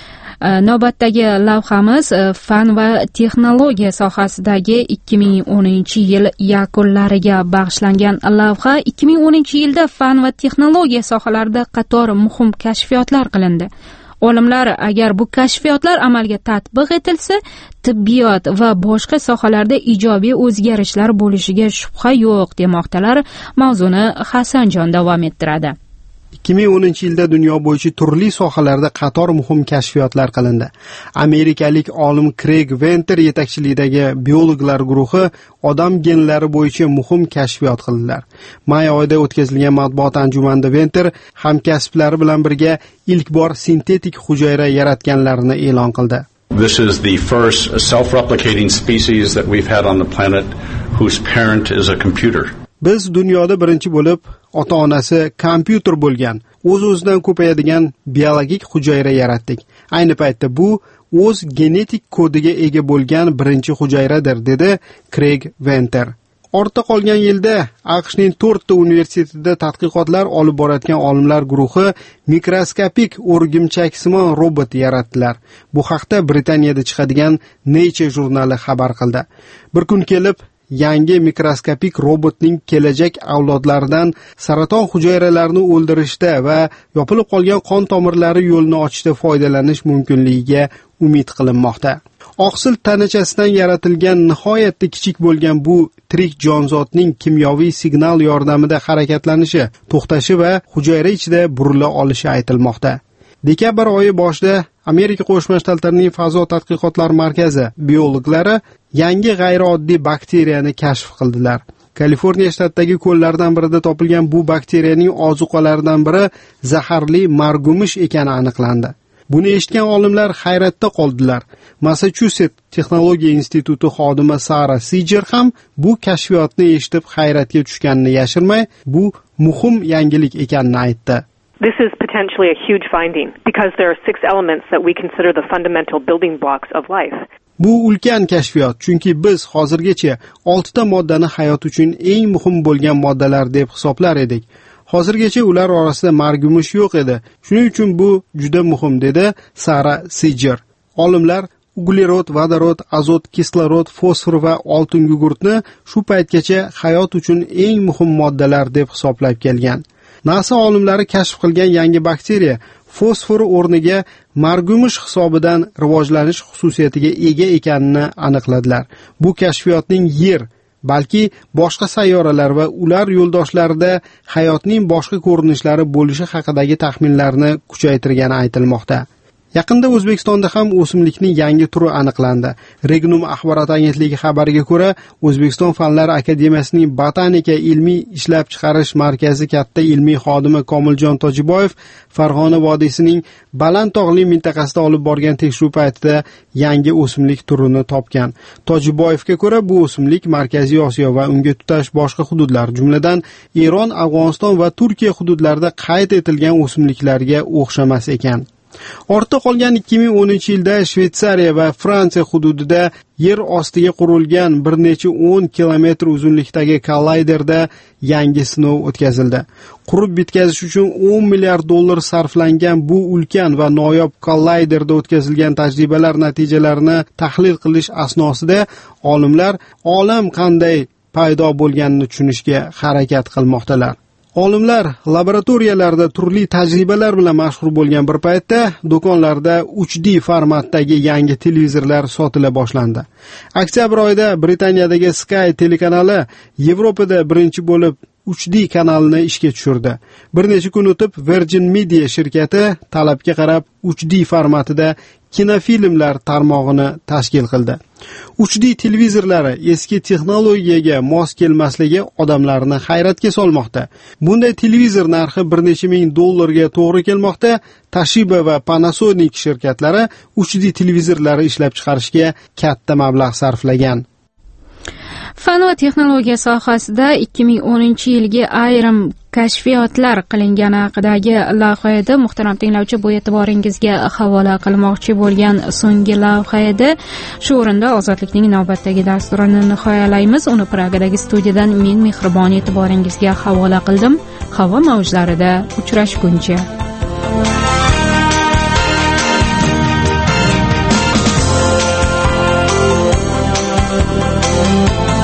Navbatdagi lavhamiz fan va texnologiya sohasidagi ikki ming o'ninchi yil yakunlariga bag'ishlangan lavha. ikki ming o'ninchi yilda fan va texnologiya sohalarida qator muhim kashfiyotlar qilindi. Olimlar agar bu kashfiyotlar amalga tatbiq etilsa, tibbiyot va boshqa sohalarda ijobiy o'zgarishlar bo'lishiga shubha yo'q demoqdalar. Mavzuni Hasanjon davom ettiradi. ikki ming o'ninchi yilda dunyo bo'yicha turli sohalarda qator muhim kashfiyotlar qilindi. Amerikalik olim Craig Venter yetakchiligidagi biologlar guruhi odam genlari bo'yicha muhim kashfiyot qildilar. May oyida o'tkazilgan matbuot anjumanida Venter hamkasblari bilan birga ilk bor sintetik hujayra yaratganlarini e'lon qildi. This is the first self-replicating species that we've had on the planet whose parent is a computer. Biz dunyoda birinchi bo'lib ota-onasi kompyuter bo'lgan, o'z-o'zidan ko'payadigan biologik hujayra yaratdik. Ayni paytda bu o'z genetik kodiga ega bo'lgan birinchi hujayradir, dedi Craig Venter. Ortda qolgan yilda AQShning to'rtta universitetida tadqiqotlar olib borayotgan olimlar guruhi mikroskopik o'rgimchaksimon robot yaratdilar. Bu haqda Britaniyada chiqadigan Nature jurnali xabar qildi. Bir kun kelib yangi mikroskopik robotning kelajak avlodlaridan saraton hujayralarini o'ldirishda va yopilib qolgan qon tomirlari yo'lini ochishda foydalanish mumkinligiga umid qilinmoqda. Oqsil tanachasidan yaratilgan nihoyatda kichik bo'lgan bu tirik jonzotning kimyoviy signal yordamida harakatlanishi, to'xtashi va hujayra ichida burila olishi aytilmoqda. Dekabr oyi boshida Amerika Qo'shma Shtatlarining fazo tadqiqotlar markazi biologlari yangi g'ayrioddiy bakteriyani kashf qildilar. Kaliforniya shtatidagi ko'llardan birida topilgan bu bakteriyaning ozuqalaridan biri zaharli margumush ekani aniqlandi. Buni eshitgan olimlar hayratda qoldilar. Massachusets texnologiya instituti xodimi Sara Sijer ham bu kashfiyotni eshitib hayratga tushganini yashirmay, bu muhim yangilik ekanini aytdi. This is potentially a huge finding because there are six elements that we consider the fundamental building blocks of life. Bu ulkan kashfiyot, chunki biz hozirgacha oltita moddani hayot uchun eng muhim bo'lgan moddalar deb hisoblar edik. Hozirgacha ular orasida margumush yo'q edi. Shuning uchun bu juda muhim, dedi Sara Sijer. Olimlar uglerod, vodorod, azot, kislorod, fosfor va oltin gugurtni shu paytgacha hayot uchun eng muhim moddalar deb hisoblab kelgan. NASA olimlari kashf qilgan yangi bakteriya fosfor o'rniga margumush hisobidan rivojlanish xususiyatiga ega ekanini aniqladilar. Bu kashfiyotning Yer, balki boshqa sayyoralar va ular yo'ldoshlarida hayotning boshqa ko'rinishlari bo'lishi haqidagi taxminlarni kuchaytirgani aytilmoqda. Yaqinda O'zbekistonda ham o'simlikning yangi turi aniqlandi. Regnum axborot agentligi xabariga ko'ra, O'zbekiston Fanlar akademiyasining botanika ilmiy ishlab chiqarish markazi katta ilmiy xodimi Komiljon Tojiboyev Farg'ona vodiysining Balandtog'li mintaqasida olib borgan tekshiruv paytida yangi o'simlik turini topgan. Tojiboyevga ko'ra, bu o'simlik Markaziy Osiyo va unga tutash boshqa hududlar, jumladan Eron, Afg'oniston va Turkiya hududlarida qayd etilgan o'simliklarga o'xshamas ekan. Ortda qolgan ikki ming o'ninchi yilda Shveysariya va Fransiya hududida yer ostiga qurilgan bir necha o'n kilometr uzunlikdagi kollayderda yangi sinov o'tkazildi. Qurib bitkazish uchun o'n milliard dollar sarflangan bu ulkan va noyob kollayderda o'tkazilgan tajribalar natijalarini tahlil qilish asnosida olimlar olam qanday paydo bo'lganini tushunishga harakat qilmoqdalar. Olimlar laboratoriyalarda turli tajribalar bilan mashg'ul bo'lgan bir paytda do'konlarda uch D formatdagi yangi televizorlar sotila boshlandi. Oktyabr oyida Britaniyadagi Sky telekanali Yevropada birinchi bo'lib uch D kanalini ishga tushirdi. Bir necha kun o'tib Virgin Media shirkati talabga qarab uch D formatida kinofilmlar tarmog'ini tashkil qildi. uch D televizorlari eski texnologiyaga mos kelmasligi odamlarni hayratga solmoqda. Bunday televizor narxi bir necha ming dollarga to'g'ri kelmoqda. Toshiba va Panasonic shirkatlari uch D televizorlari ishlab chiqarishga katta mablag' sarflagan. Fan va texnologiya sohasida ikki ming o'ninchi yilgi ayrim kashfiyotlar qilingani haqidagi lavhada muhtaram tinglovchi, bu e'tiboringizga havola qilmoqchi bo'lgan so'nggi lavha edi. Shu o'rinda Ozodlikning navbatdagi dasturini nihoyalaymiz. Uni Pragadagi studiyadan men Mehribon e'tiboringizga havola qildim. Havo mavjlarida uchrashguncha. Thank you.